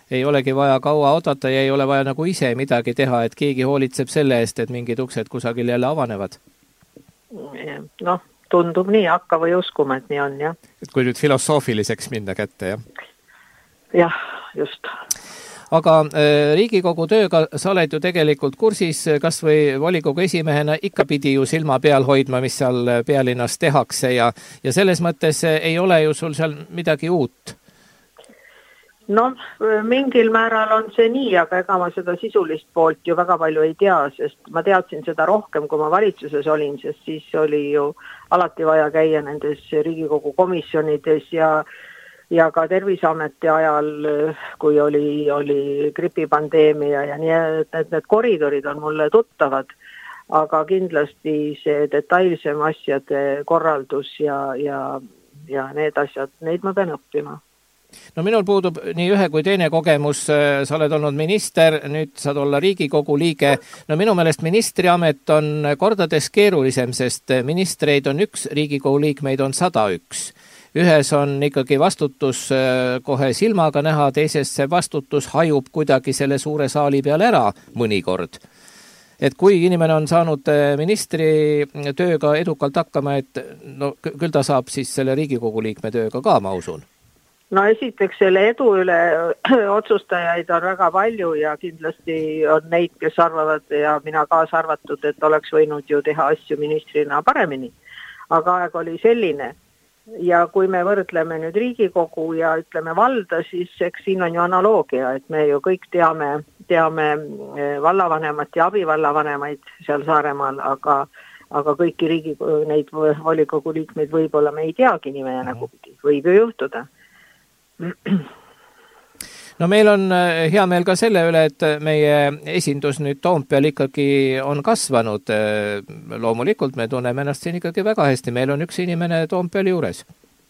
B: ei olegi vaja kaua oodata ja ei ole vaja nagu ise midagi teha, et keegi hoolitseb selle eest, et mingid uksed kusagil jälle avanevad.
G: Noh, tundub nii, hakka või uskuma, et nii on, jah.
B: Et kui nüüd filosoofiliseks minna kätte, jah?
G: Jah, just.
B: Aga Riigikogu tööga sa oled ju tegelikult kursis, kas või volikogu esimehena ikka pidi ju silma peal hoidma, mis seal pealinnas tehakse ja selles mõttes ei ole ju sul seal midagi uut.
G: No, mingil määral on see nii, aga ega ma seda sisulist poolt ju väga palju ei tea, sest ma teadsin seda rohkem, kui ma valitsuses olin, sest siis oli ju alati vaja käia nendes Riigikogu komisjonides ja ka Terviseameti ajal, kui oli gripipandeemia ja nii, et need koridorid on mulle tuttavad, aga kindlasti see detailsem asjade korraldus ja need asjad, neid ma pean õppima.
B: No minul puudub nii ühe kui teine kogemus, sa oled olnud minister, nüüd saad olla Riigikogu liige. No minu meelest ministriamet on kordades keerulisem, sest ministreid on 1, Riigikogu liikmeid on 101. Ühes on ikkagi vastutus kohe silmaga näha, teises see vastutus hajub kuidagi selle suure saali peale ära mõnikord. Et kui inimene on saanud ministri tööga edukalt hakkama, et no, küll ta saab siis selle Riigikogu liikme tööga ka, ma usun.
G: No esiteks selle edu üle otsustajaid on väga palju ja kindlasti on neid, kes arvavad ja mina kaasa arvatud, et oleks võinud ju teha asju ministrina paremini. Aga aeg oli selline ja kui me võrdleme nüüd Riigikogu ja ütleme valda, siis eks siin on ju analoogia, et me ju kõik teame vallavanemat ja abivallavanemaid seal Saaremaal, aga kõiki neid volikogu liikmeid võib-olla me ei teagi nime ja nagu pidi, võib ju juhtuda.
B: No meil on hea meel ka selle üle, et meie esindus nüüd Toompeal ikkagi on kasvanud. Loomulikult me tunneme ennast siin ikkagi väga hästi. Meil on üks inimene Toompeal juures.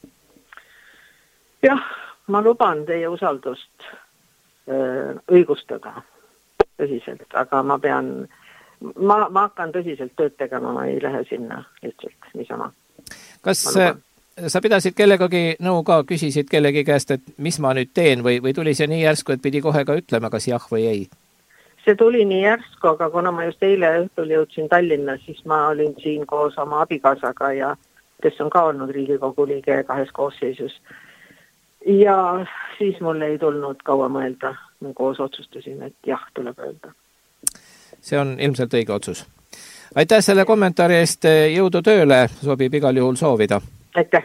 G: Jah, ma luban teie usaldust õigustada tõsiselt, aga ma hakkan tõsiselt tööd tegema, ma ei lähe sinna lihtsalt niisama.
B: Kas sa pidasid kellegagi nõu ka, küsisid kellegi käest, et mis ma nüüd teen või tuli see nii järsku, et pidi kohe ka ütlema, kas jah või ei?
G: See tuli nii järsku, aga kuna ma just eile õhtul jõudsin Tallinna, siis ma olin siin koos oma abikaasaga ja kes on ka olnud Riigikogu liige 2 koosseisus. Ja siis mul ei tulnud kaua mõelda, me koos otsustasin, et jah, tuleb öelda.
B: See on ilmselt õige otsus. Aitäh selle kommentaari eest, jõudu tööle, sobib igal juhul soovida.
G: Aitäh!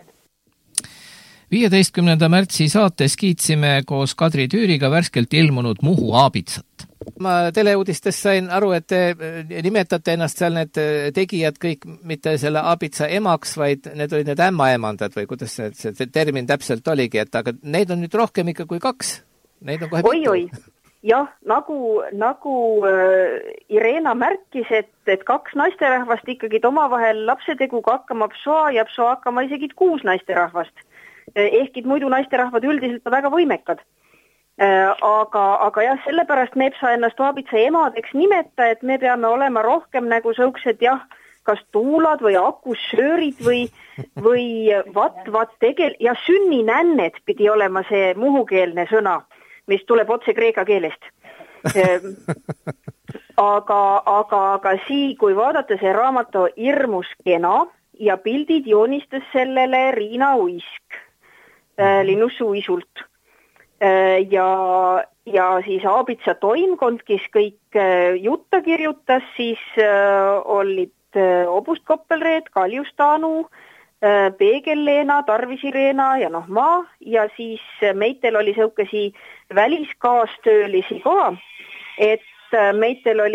A: 15. märtsi saates kiitsime koos Kadri Tüüriga värskelt ilmunud Muhu aabitsat.
B: Ma teleuudistest sain aru, et te nimetate ennast seal need tegijad kõik mitte selle aabitsa emaks, vaid need olid need ämmaemandad või kuidas see termin täpselt oligi, et aga neid on nüüd rohkem ikka kui 2. Neid on kohe
H: oi. Jah, nagu Irena märkis, et 2 naisterahvast ikkagi omavahel lapseteguga hakkama psoa ja psoa hakkama isegi 6 naisterahvast. Ehkid muidu naisterahvad üldiselt on väga võimekad. Aga jah, sellepärast me ei saa ennast aabitsa emadeks nimeta, et me peame olema rohkem nagu sõuksed, jah, kas tuulad või akussöörid või ja sünninänned pidi olema see muhukeelne sõna, mis tuleb otse kreeka keelest. aga kui vaadata see raamat hirmus kena ja pildid joonistas sellele Riina Uisk Linnussuisult. Ja siis aabitsa toimkond, kes kõik jutta kirjutas, siis olid Obust Koppelreed, Kaljus Taanu, Peegel-Leena, Tarvis-Irena ja ma ja siis meitel oli sõukesi väliskaastöölisi ka, et meitel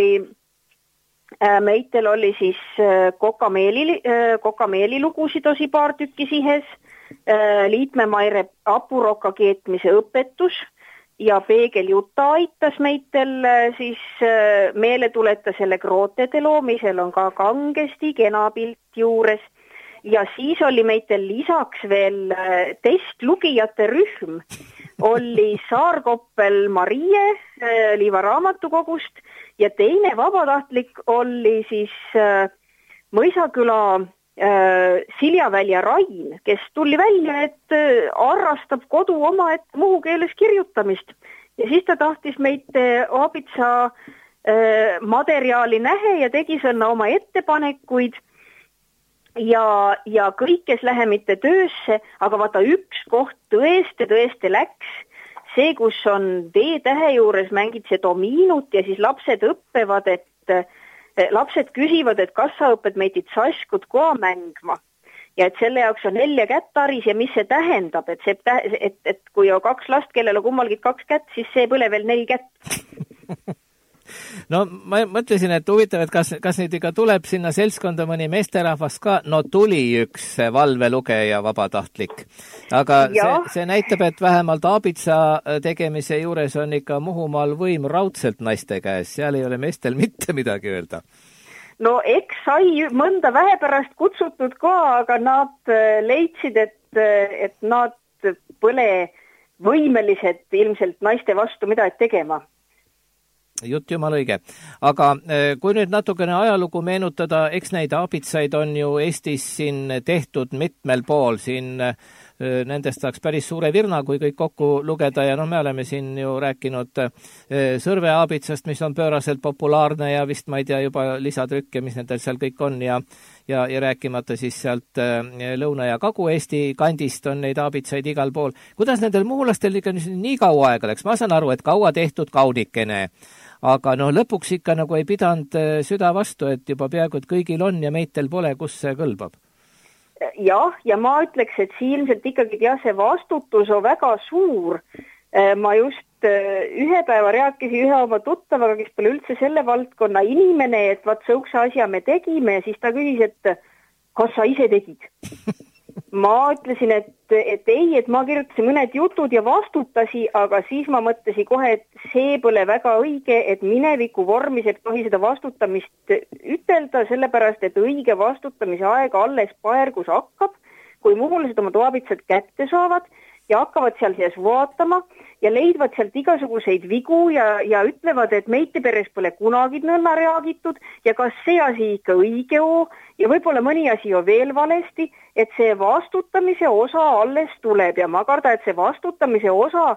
H: oli siis Kokameeli lugusid osi paar tükki sihes, Liitme-Maire apuroka keetmise õpetus ja Peegel Juta aitas meitel siis meele tuleta selle krootede loomisel on ka kangesti kena pilt juures ja siis oli meitel lisaks veel testlugijate rühm, oli Saarkoppel Marie Liiva raamatukogust ja teine vabatahtlik oli siis Mõisaküla Siljavälja Rain, kes tuli välja, et arrastab kodu oma muhu keeles kirjutamist ja siis ta tahtis meid aabitsa materjali nähe ja tegi sõna oma ettepanekuid ja kõik, kes lähe mitte töösse, aga vaata üks koht tõesti läks, see, kus on D-tähe juures mängid see domiinut ja siis lapsed õppevad, lapsed küsivad, et kas sa õped meid saskut ka mängma. Ja et selle jaoks on L ja kättaris ja mis see tähendab, et kui on 2 last, kellel on kummalgi 2 kätt, siis see põle veel 4 kätt.
B: No ma mõtlesin, et huvitav, et kas nüüd ikka tuleb sinna seltskonda mõni meesterahvas ka, no tuli üks valvelugeja vabatahtlik, aga see näitab, et vähemalt aabitsa tegemise juures on ikka Muhumaal võim raudselt naiste käes, seal ei ole meestel mitte midagi öelda.
H: No eks sai mõnda vähepärast kutsutud ka, aga nad leidsid, et nad põle võimelised ilmselt naiste vastu midagi tegema.
B: Jutt jumal õige. Aga kui nüüd natukene ajalugu meenutada, eks neid aabitsaid on ju Eestis siin tehtud mitmel pool, siin nendest saaks päris suure virna, kui kõik kokku lugeda ja me oleme siin ju rääkinud sõrveaabitsast, mis on pööraselt populaarne ja vist ma ei tea juba lisatrükke, mis nendel seal kõik on ja rääkimata siis sealt Lõuna- ja Kagu-Eesti kandist on neid aabitsaid igal pool. Kuidas nendel muhulastel ikka nii kaua aega läks? Ma saan aru, et kaua tehtud kaunikene, aga lõpuks ikka nagu ei pidanud süda vastu, et juba peaaegu et kõigil on ja meitel pole, kus see kõlbab.
H: Jah, ja ma ütleks, et siin ilmselt ikkagi see vastutus on väga suur. Ma just ühe päeva rääkisin ühe oma tuttavaga, kes pole üldse selle valdkonna inimene, et vaat sõukse asja me tegime ja siis ta küsis, et kas sa ise tegid? Ma ütlesin, et ei, et ma kirjutasin mõned jutud ja vastutasi, aga siis ma mõtlesin kohe, et see pole väga õige, et mineviku vormis ei tohi seda vastutamist ütelda, sellepärast, et õige vastutamise aega alles paergus hakkab, kui muhulased oma toabitsad kätte saavad ja hakkavad seal sees vaatama ja leidvad sealt igasuguseid vigu ja ütlevad, et meite peres pole kunagi nõnna reagitud ja kas see asi ikka õige on ja võib-olla mõni asi on veel valesti, et see vastutamise osa alles tuleb ja ma kardan, et see vastutamise osa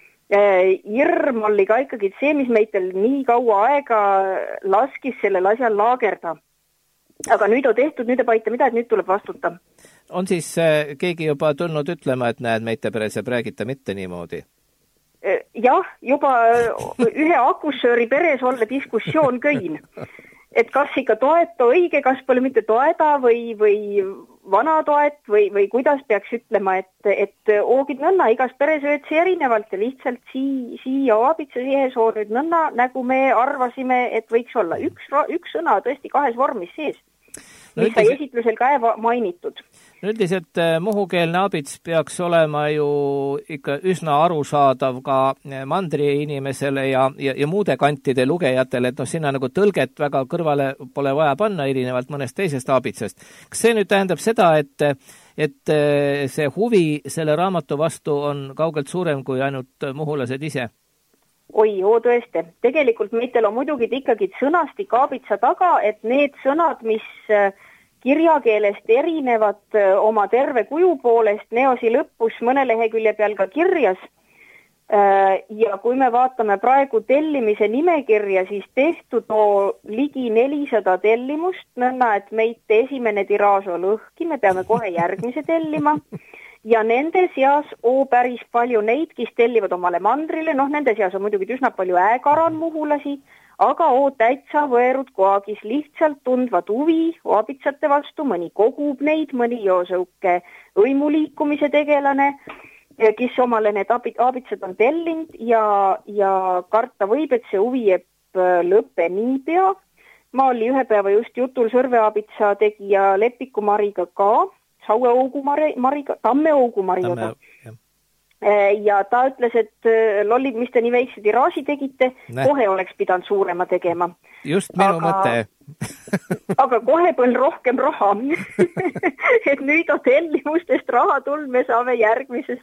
H: hirm oli ka ikkagi see, mis meitel nii kaua aega laskis sellel asjal laagerda. Aga nüüd on tehtud, nüüd ei paita mida, et nüüd tuleb vastuta.
B: On siis keegi juba tulnud ütlema, et näed, meite peres jääb räägita mitte niimoodi?
H: Jah, juba ühe akussööri peres olla diskussioon kõin. Et kas ikka toeta õige, kas pole mitte toeda või vana toet või kuidas peaks ütlema, et oogid nõnna, igas peres ööd see erinevalt ja lihtsalt siia aabitsa sihes on nüüd nõnna, nagu me arvasime, et võiks olla üks sõna tõesti 2 vormis sees, mis sai esitlusel ka mainitud.
B: Üldiselt muhukeelne aabits peaks olema ju ikka üsna arusaadav ka mandri inimesele ja muude kantide lugejatele, et sinna nagu tõlget väga kõrvale pole vaja panna erinevalt mõnest teisest aabitsast. Kas see nüüd tähendab seda, et see huvi selle raamatu vastu on kaugelt suurem kui ainult muhulased ise?
H: Oi, tõesti. Tegelikult meitel on muidugi ikkagi sõnastik aabitsa taga, et need sõnad, mis kirjakeelest erinevad oma terve kuju poolest, neosi lõpus mõne lehekülje peal ka kirjas. Ja kui me vaatame praegu tellimise nimekirja, siis tehtud on ligi 400 tellimust, nõnna, et meite esimene tiraaž on lõhki, me peame kohe järgmise tellima. Ja nende seas on päris palju neid, kes tellivad omale mandrile, nende seas on muidugi üsna palju ägaran muhulasi, aga täitsa võerud koagis lihtsalt tundvad huvi aabitsate vastu, mõni kogub neid, mõni on sõuke õimuliikumise tegelane, kes omale need aabitsad on tellinud ja karta võib, et see huvi jääb lõppe niipea. Ma oli ühe päeva just jutul sõrveaabitsa tegija Lepiku Mariga ka, Saueaugu Mariga, Tammeaugu Mariga. Ja ta ütles, et lollid, mis te nii väikse tiraaži tegite, kohe oleks pidanud suurema tegema.
B: Just minu mõte.
H: Aga kohe põl rohkem raha. Et nüüd on tellimustest raha tulnud, me saame järgmise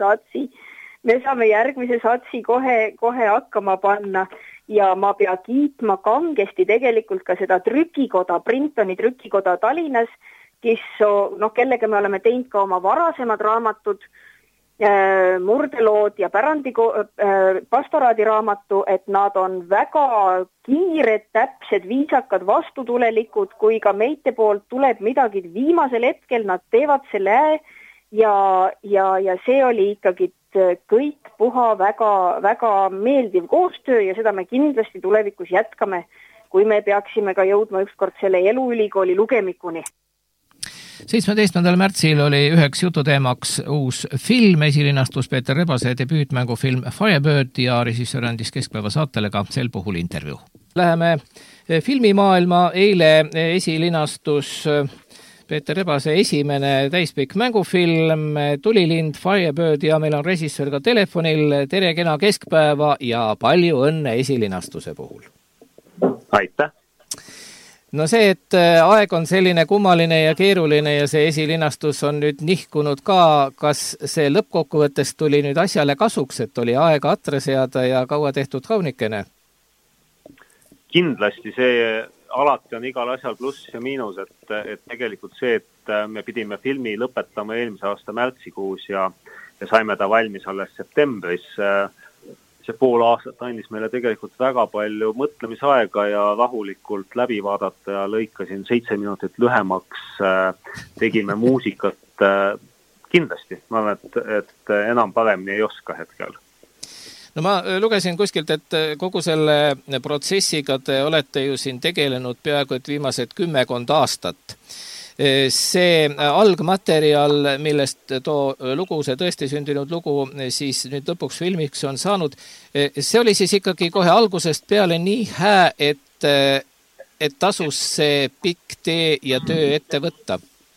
H: satsi kohe hakkama panna. Ja ma pea kiitma kangesti tegelikult ka seda trükikoda, Brintoni trükikoda Tallinnas, kellega me oleme teinud ka oma varasemad raamatud. murdelood ja pastoraadiraamatu, et nad on väga kiired, täpsed, viisakad, vastutulelikud, kui ka meite poolt tuleb midagi viimasel hetkel, nad teevad selle ja see oli ikkagi kõik puha väga meeldiv koostöö ja seda me kindlasti tulevikus jätkame, kui me peaksime ka jõudma ükskord selle Eluülikooli lugemikuni.
A: 17. märtsil oli üheks jututeemaks uus film, esilinastus Peeter Rebase debüütmängufilm Firebird ja režissöör andis Keskpäeva saatele ka sel puhul intervjuu. Läheme filmimaailma. Eile esilinastus Peeter Rebase esimene täispikk mängufilm Tulilind, Firebird ja meil on režissöör ka telefonil. Tere, kena keskpäeva ja palju õnne esilinastuse puhul.
I: Aitäh!
A: No see, et aeg on selline kummaline ja keeruline ja see esilinastus on nüüd nihkunud ka, kas see lõppkokkuvõttest tuli nüüd asjale kasuks, et oli aega atre seada ja kaua tehtud kaunikene?
I: Kindlasti see alati on igal asjal pluss ja miinus, et tegelikult see, et me pidime filmi lõpetama eelmise aasta märtsikuus ja saime ta valmis alles septembris. See pool aastat andis meile tegelikult väga palju mõtlemisaega ja rahulikult läbi vaadata ja lõikasin 7 minutit lühemaks, tegime muusikat kindlasti. Ma arvan, et enam paremini ei oska hetkel.
A: No ma lugesin kuskilt, et kogu selle protsessiga te olete ju siin tegelenud peaaegu et viimased 10 aastat. See algmaterial, millest too lugu, see tõesti sündinud lugu, siis nüüd lõpuks filmiks on saanud. See oli siis ikkagi kohe algusest peale nii hää, et tasus see pikk tee ja töö ette võtta.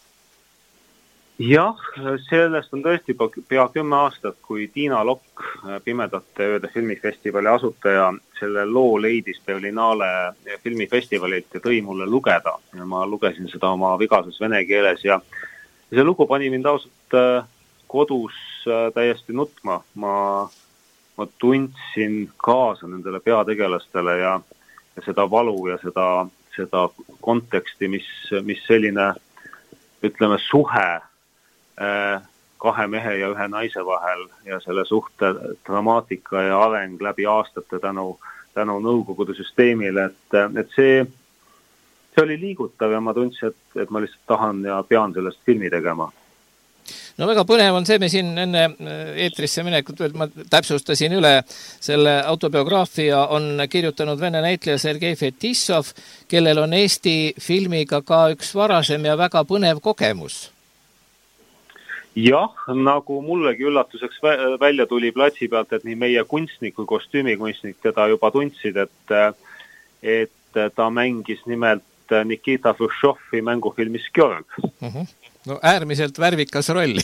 I: Jah, sellest on tõesti pea 10 aastat, kui Tiina Lokk, Pimedate ööde filmifestivali asutaja, selle loo leidis Berlinale filmifestivalilt ja tõi mulle lugeda. Ja ma lugesin seda oma vigases vene keeles ja see lugu pani mind ausalt kodus täiesti nutma. Ma tundsin kaasa nendele peategelastele ja seda valu ja seda konteksti, mis selline, ütleme, suhe kahe mehe ja ühe naise vahel ja selle suhte dramaatika ja areng läbi aastate tänu Nõukogude süsteemile, et see oli liigutav ja ma tundsin, et ma lihtsalt tahan ja pean sellest filmi tegema.
A: No väga põnev on see, me siin enne eetrisse minekut, ma täpsustasin üle, selle autobiograafia on kirjutanud vene näitleja Sergei Fetissov, kellel on Eesti filmiga ka üks varasem ja väga põnev kogemus.
I: Jah, nagu mullegi üllatuseks välja tuli platsi pealt, et nii meie kunstnik kui kostüümikunstnik teda juba tundsid, et ta mängis nimelt Nikita Hruštšovi mängufilmis Georg.
A: No äärmiselt värvikas roll.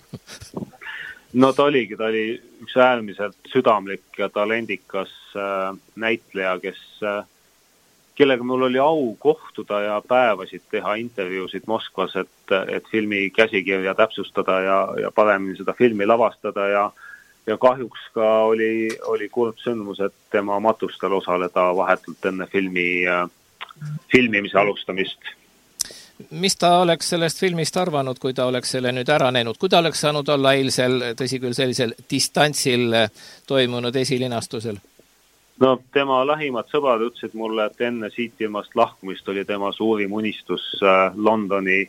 I: No ta oli üks äärmiselt südamlik ja talendikas näitleja, kellega mul oli au kohtuda ja päevasid teha intervjuusid Moskvas, et filmi käsikirja täpsustada ja paremini seda filmi lavastada ja kahjuks ka oli kurb sündmus, et tema matustel osaleda vahetult enne filmimise alustamist.
A: Mis ta oleks sellest filmist arvanud, kui ta oleks selle nüüd ära näinud? Kui ta oleks saanud olla eilsel, tõsi küll sellisel distantsil toimunud esilinastusel?
I: No tema lähimad sõbrad ütlesid mulle, et enne siit ilmast lahkumist oli tema suurim unistus Londoni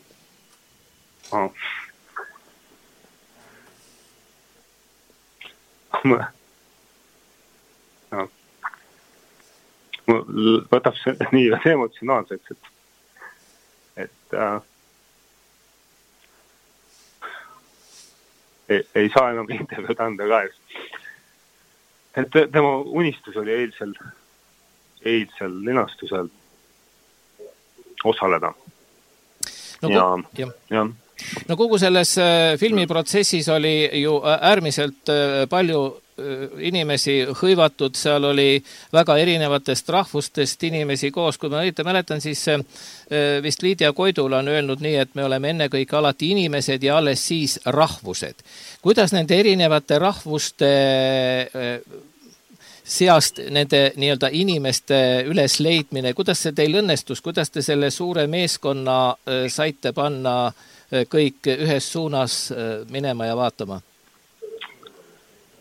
I: võtab see nii emotsionaalseks, et ei saa enam intervjuud anda ka. Et tema unistus oli eilsel linastusel osaleda.
A: No kogu selles filmiprotsessis oli ju äärmiselt palju inimesi hõivatud, seal oli väga erinevatest rahvustest inimesi koos, kui ma õieti mäletan, siis vist Liidia Koidula on öelnud nii, et me oleme ennekõike alati inimesed ja alles siis rahvused. Kuidas nende erinevate rahvuste seast nende nii-öelda inimeste ülesleidmine, kuidas see teil õnnestus, kuidas te selle suure meeskonna saite panna kõik ühes suunas minema ja vaatama?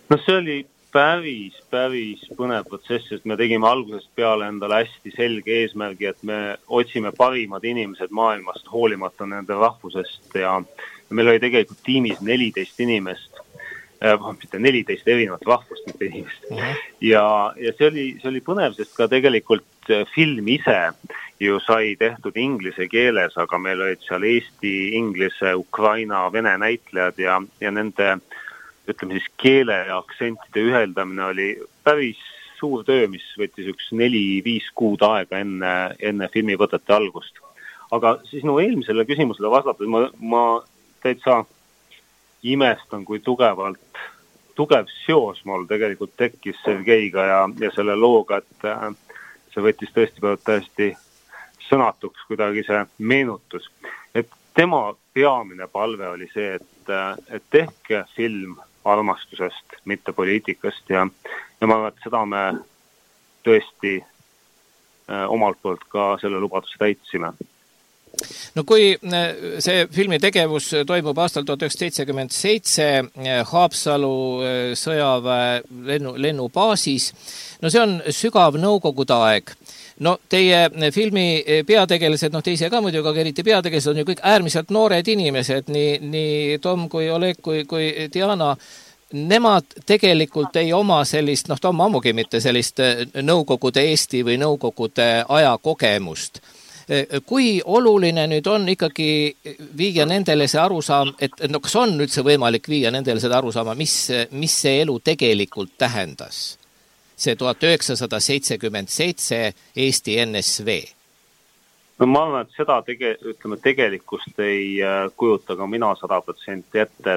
I: No see oli päris põnev protsess, sest me tegime algusest peale endale hästi selge eesmärgi, et me otsime parimad inimesed maailmast, hoolimata nende rahvusest ja meil oli tegelikult tiimis 14 inimest, mitte 14 erinevat rahvust, mitte inimest. Ja see oli põnev, sest ka tegelikult film ise ju sai tehtud inglise keeles, aga meil olid seal Eesti, inglise, Ukraina, vene näitlejad ja nende ütleme siis keele ja aktsentide üheldamine oli päris suur töö, mis võttis üks 4-5 kuud aega enne filmivõtete algust. Aga siis eelmisele küsimusele vastates ma täitsa imestan, kui tugev seos mul tegelikult tekkis Sergeiga ja selle looga, et see võttis tõesti sõnatuks kuidagi see meenutus. Et tema peamine palve oli see, et tehke film armastusest, mitte poliitikast ja ma arvan, et seda me tõesti omalt poolt ka selle lubaduse täitsime.
B: No kui see filmi tegevus toimub aastal 1977 Haapsalu sõjaväe lennubaasis, no see on sügav nõukogude aeg. No teie filmi peategelased, te ise ka muidugi, aga eriti peategelased on ju kõik äärmiselt noored inimesed, nii Tom kui Oleg kui Diana. Nemad tegelikult ei oma sellist, Tom ammugi mitte sellist nõukogude Eesti või nõukogude aja kogemust. Kui oluline nüüd on ikkagi viia nendele see arusaam, et kas on üldse võimalik viia nendele seda arusaama, mis see elu tegelikult tähendas? See 1977 Eesti NSV.
I: No ma arvan, et seda tegelikkust ei kujuta ka mina 100% ette,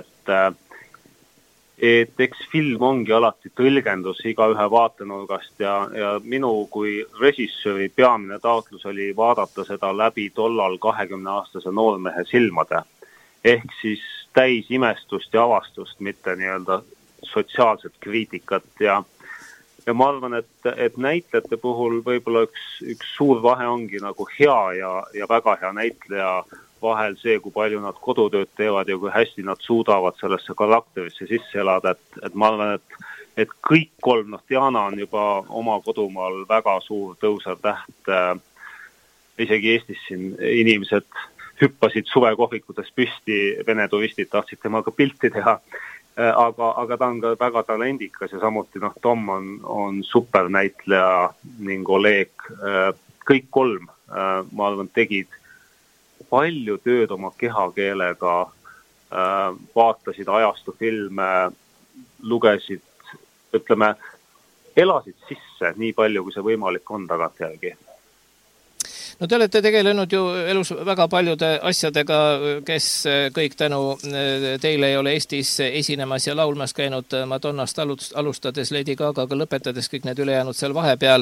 I: et eks film ongi alati tõlgendus igaühe vaatenurgast ja minu kui režissööri peamine taotlus oli vaadata seda läbi tollal 20-aastase noormehe silmade. Ehk siis täis imestust ja avastust, mitte nii-öelda sotsiaalset kriitikat ja ma arvan, et näitlejate puhul võib-olla üks suur vahe ongi nagu hea ja väga hea näitleja vahel see, kui palju nad kodutööd teevad ja kui hästi nad suudavad sellesse karakterisse sisse elada, et ma arvan, et kõik kolm, Diana on juba oma kodumaal väga suur tõusev täht, isegi Eestis siin inimesed hüppasid suvekohvikutes püsti, vene turistid tahtsid temaga pilti teha, aga ta on ka väga talendikas ja samuti Tom on supernäitleja ning Oleg, kõik kolm, ma arvan, tegid palju tööd oma kehakeelega, vaatasid ajastu filme, lugesid, elasid sisse nii palju, kui see võimalik on tagantjärgi.
B: No te olete tegelenud ju elus väga paljude asjadega, kes kõik tänu teile ei ole Eestis esinemas ja laulmas käinud Madonnast alustades Lady Gagaga lõpetades kõik need ülejäänud seal vahepeal.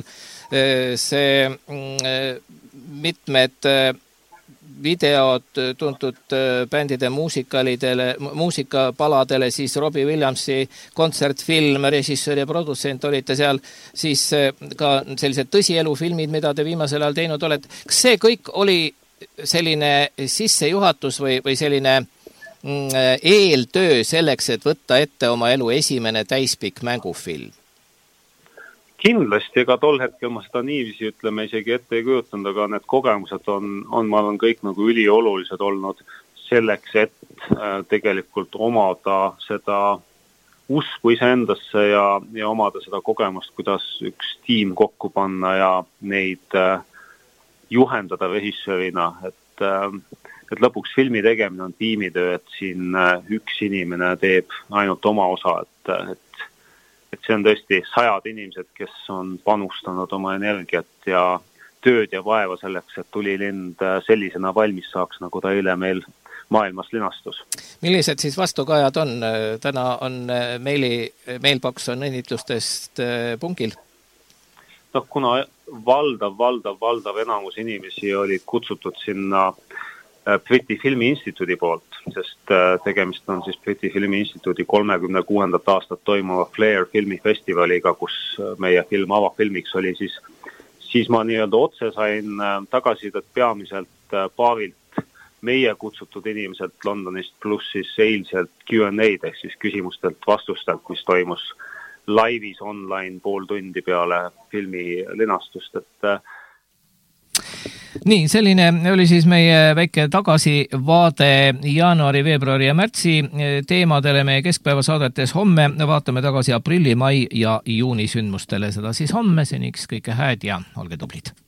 B: See mitmed videod tuntud bändide muusikapaladele, siis Robbie Williamsi kontsertfilm, režissöör ja produtsent olite seal, siis ka sellised tõsielufilmid, mida te viimasel ajal teinud olete. Kas see kõik oli selline sissejuhatus või selline eeltöö selleks, et võtta ette oma elu esimene täispikk mängufilm?
I: Kindlasti, ega tol hetkel ma seda niiviisi isegi ette ei kujutanud, aga need kogemused on ma olen kõik nagu üliolulised olnud selleks, et tegelikult omada seda usku iseendasse ja omada seda kogemust, kuidas üks tiim kokku panna ja neid juhendada režissöörina, et lõpuks filmi tegemine on tiimitöö, et siin üks inimene teeb ainult oma osa, et see on tõesti 100 inimesed, kes on panustanud oma energiat ja tööd ja vaeva selleks, et Tulilind sellisena valmis saaks, nagu ta eile meil maailmas linastus. Millised
B: siis vastukajad on? Täna on mailbox on õnnitlustest pungil?
I: Kuna valdav enamus inimesi oli kutsutud sinna Briti Filmi Instituudi poolt, sest tegemist on siis Briti Filmi Instituudi 36. aastat toimuva Flair filmifestivaliga, kus meie film avafilmiks oli, siis ma nii-öelda otse sain tagasisidet peamiselt paarilt meie kutsutud inimesed Londonist, pluss siis eilselt Q&A-d ehk siis küsimustelt vastustelt, mis toimus laivis online pool tundi peale filmi linastust,
A: Nii, selline oli siis meie väike tagasivaade jaanuari, veebruari ja märtsi teemadele meie keskpäeva saadetes. Homme vaatame tagasi aprilli, mai ja juuni sündmustele. Seda siis homme, seniks kõike hääd ja olge tublid.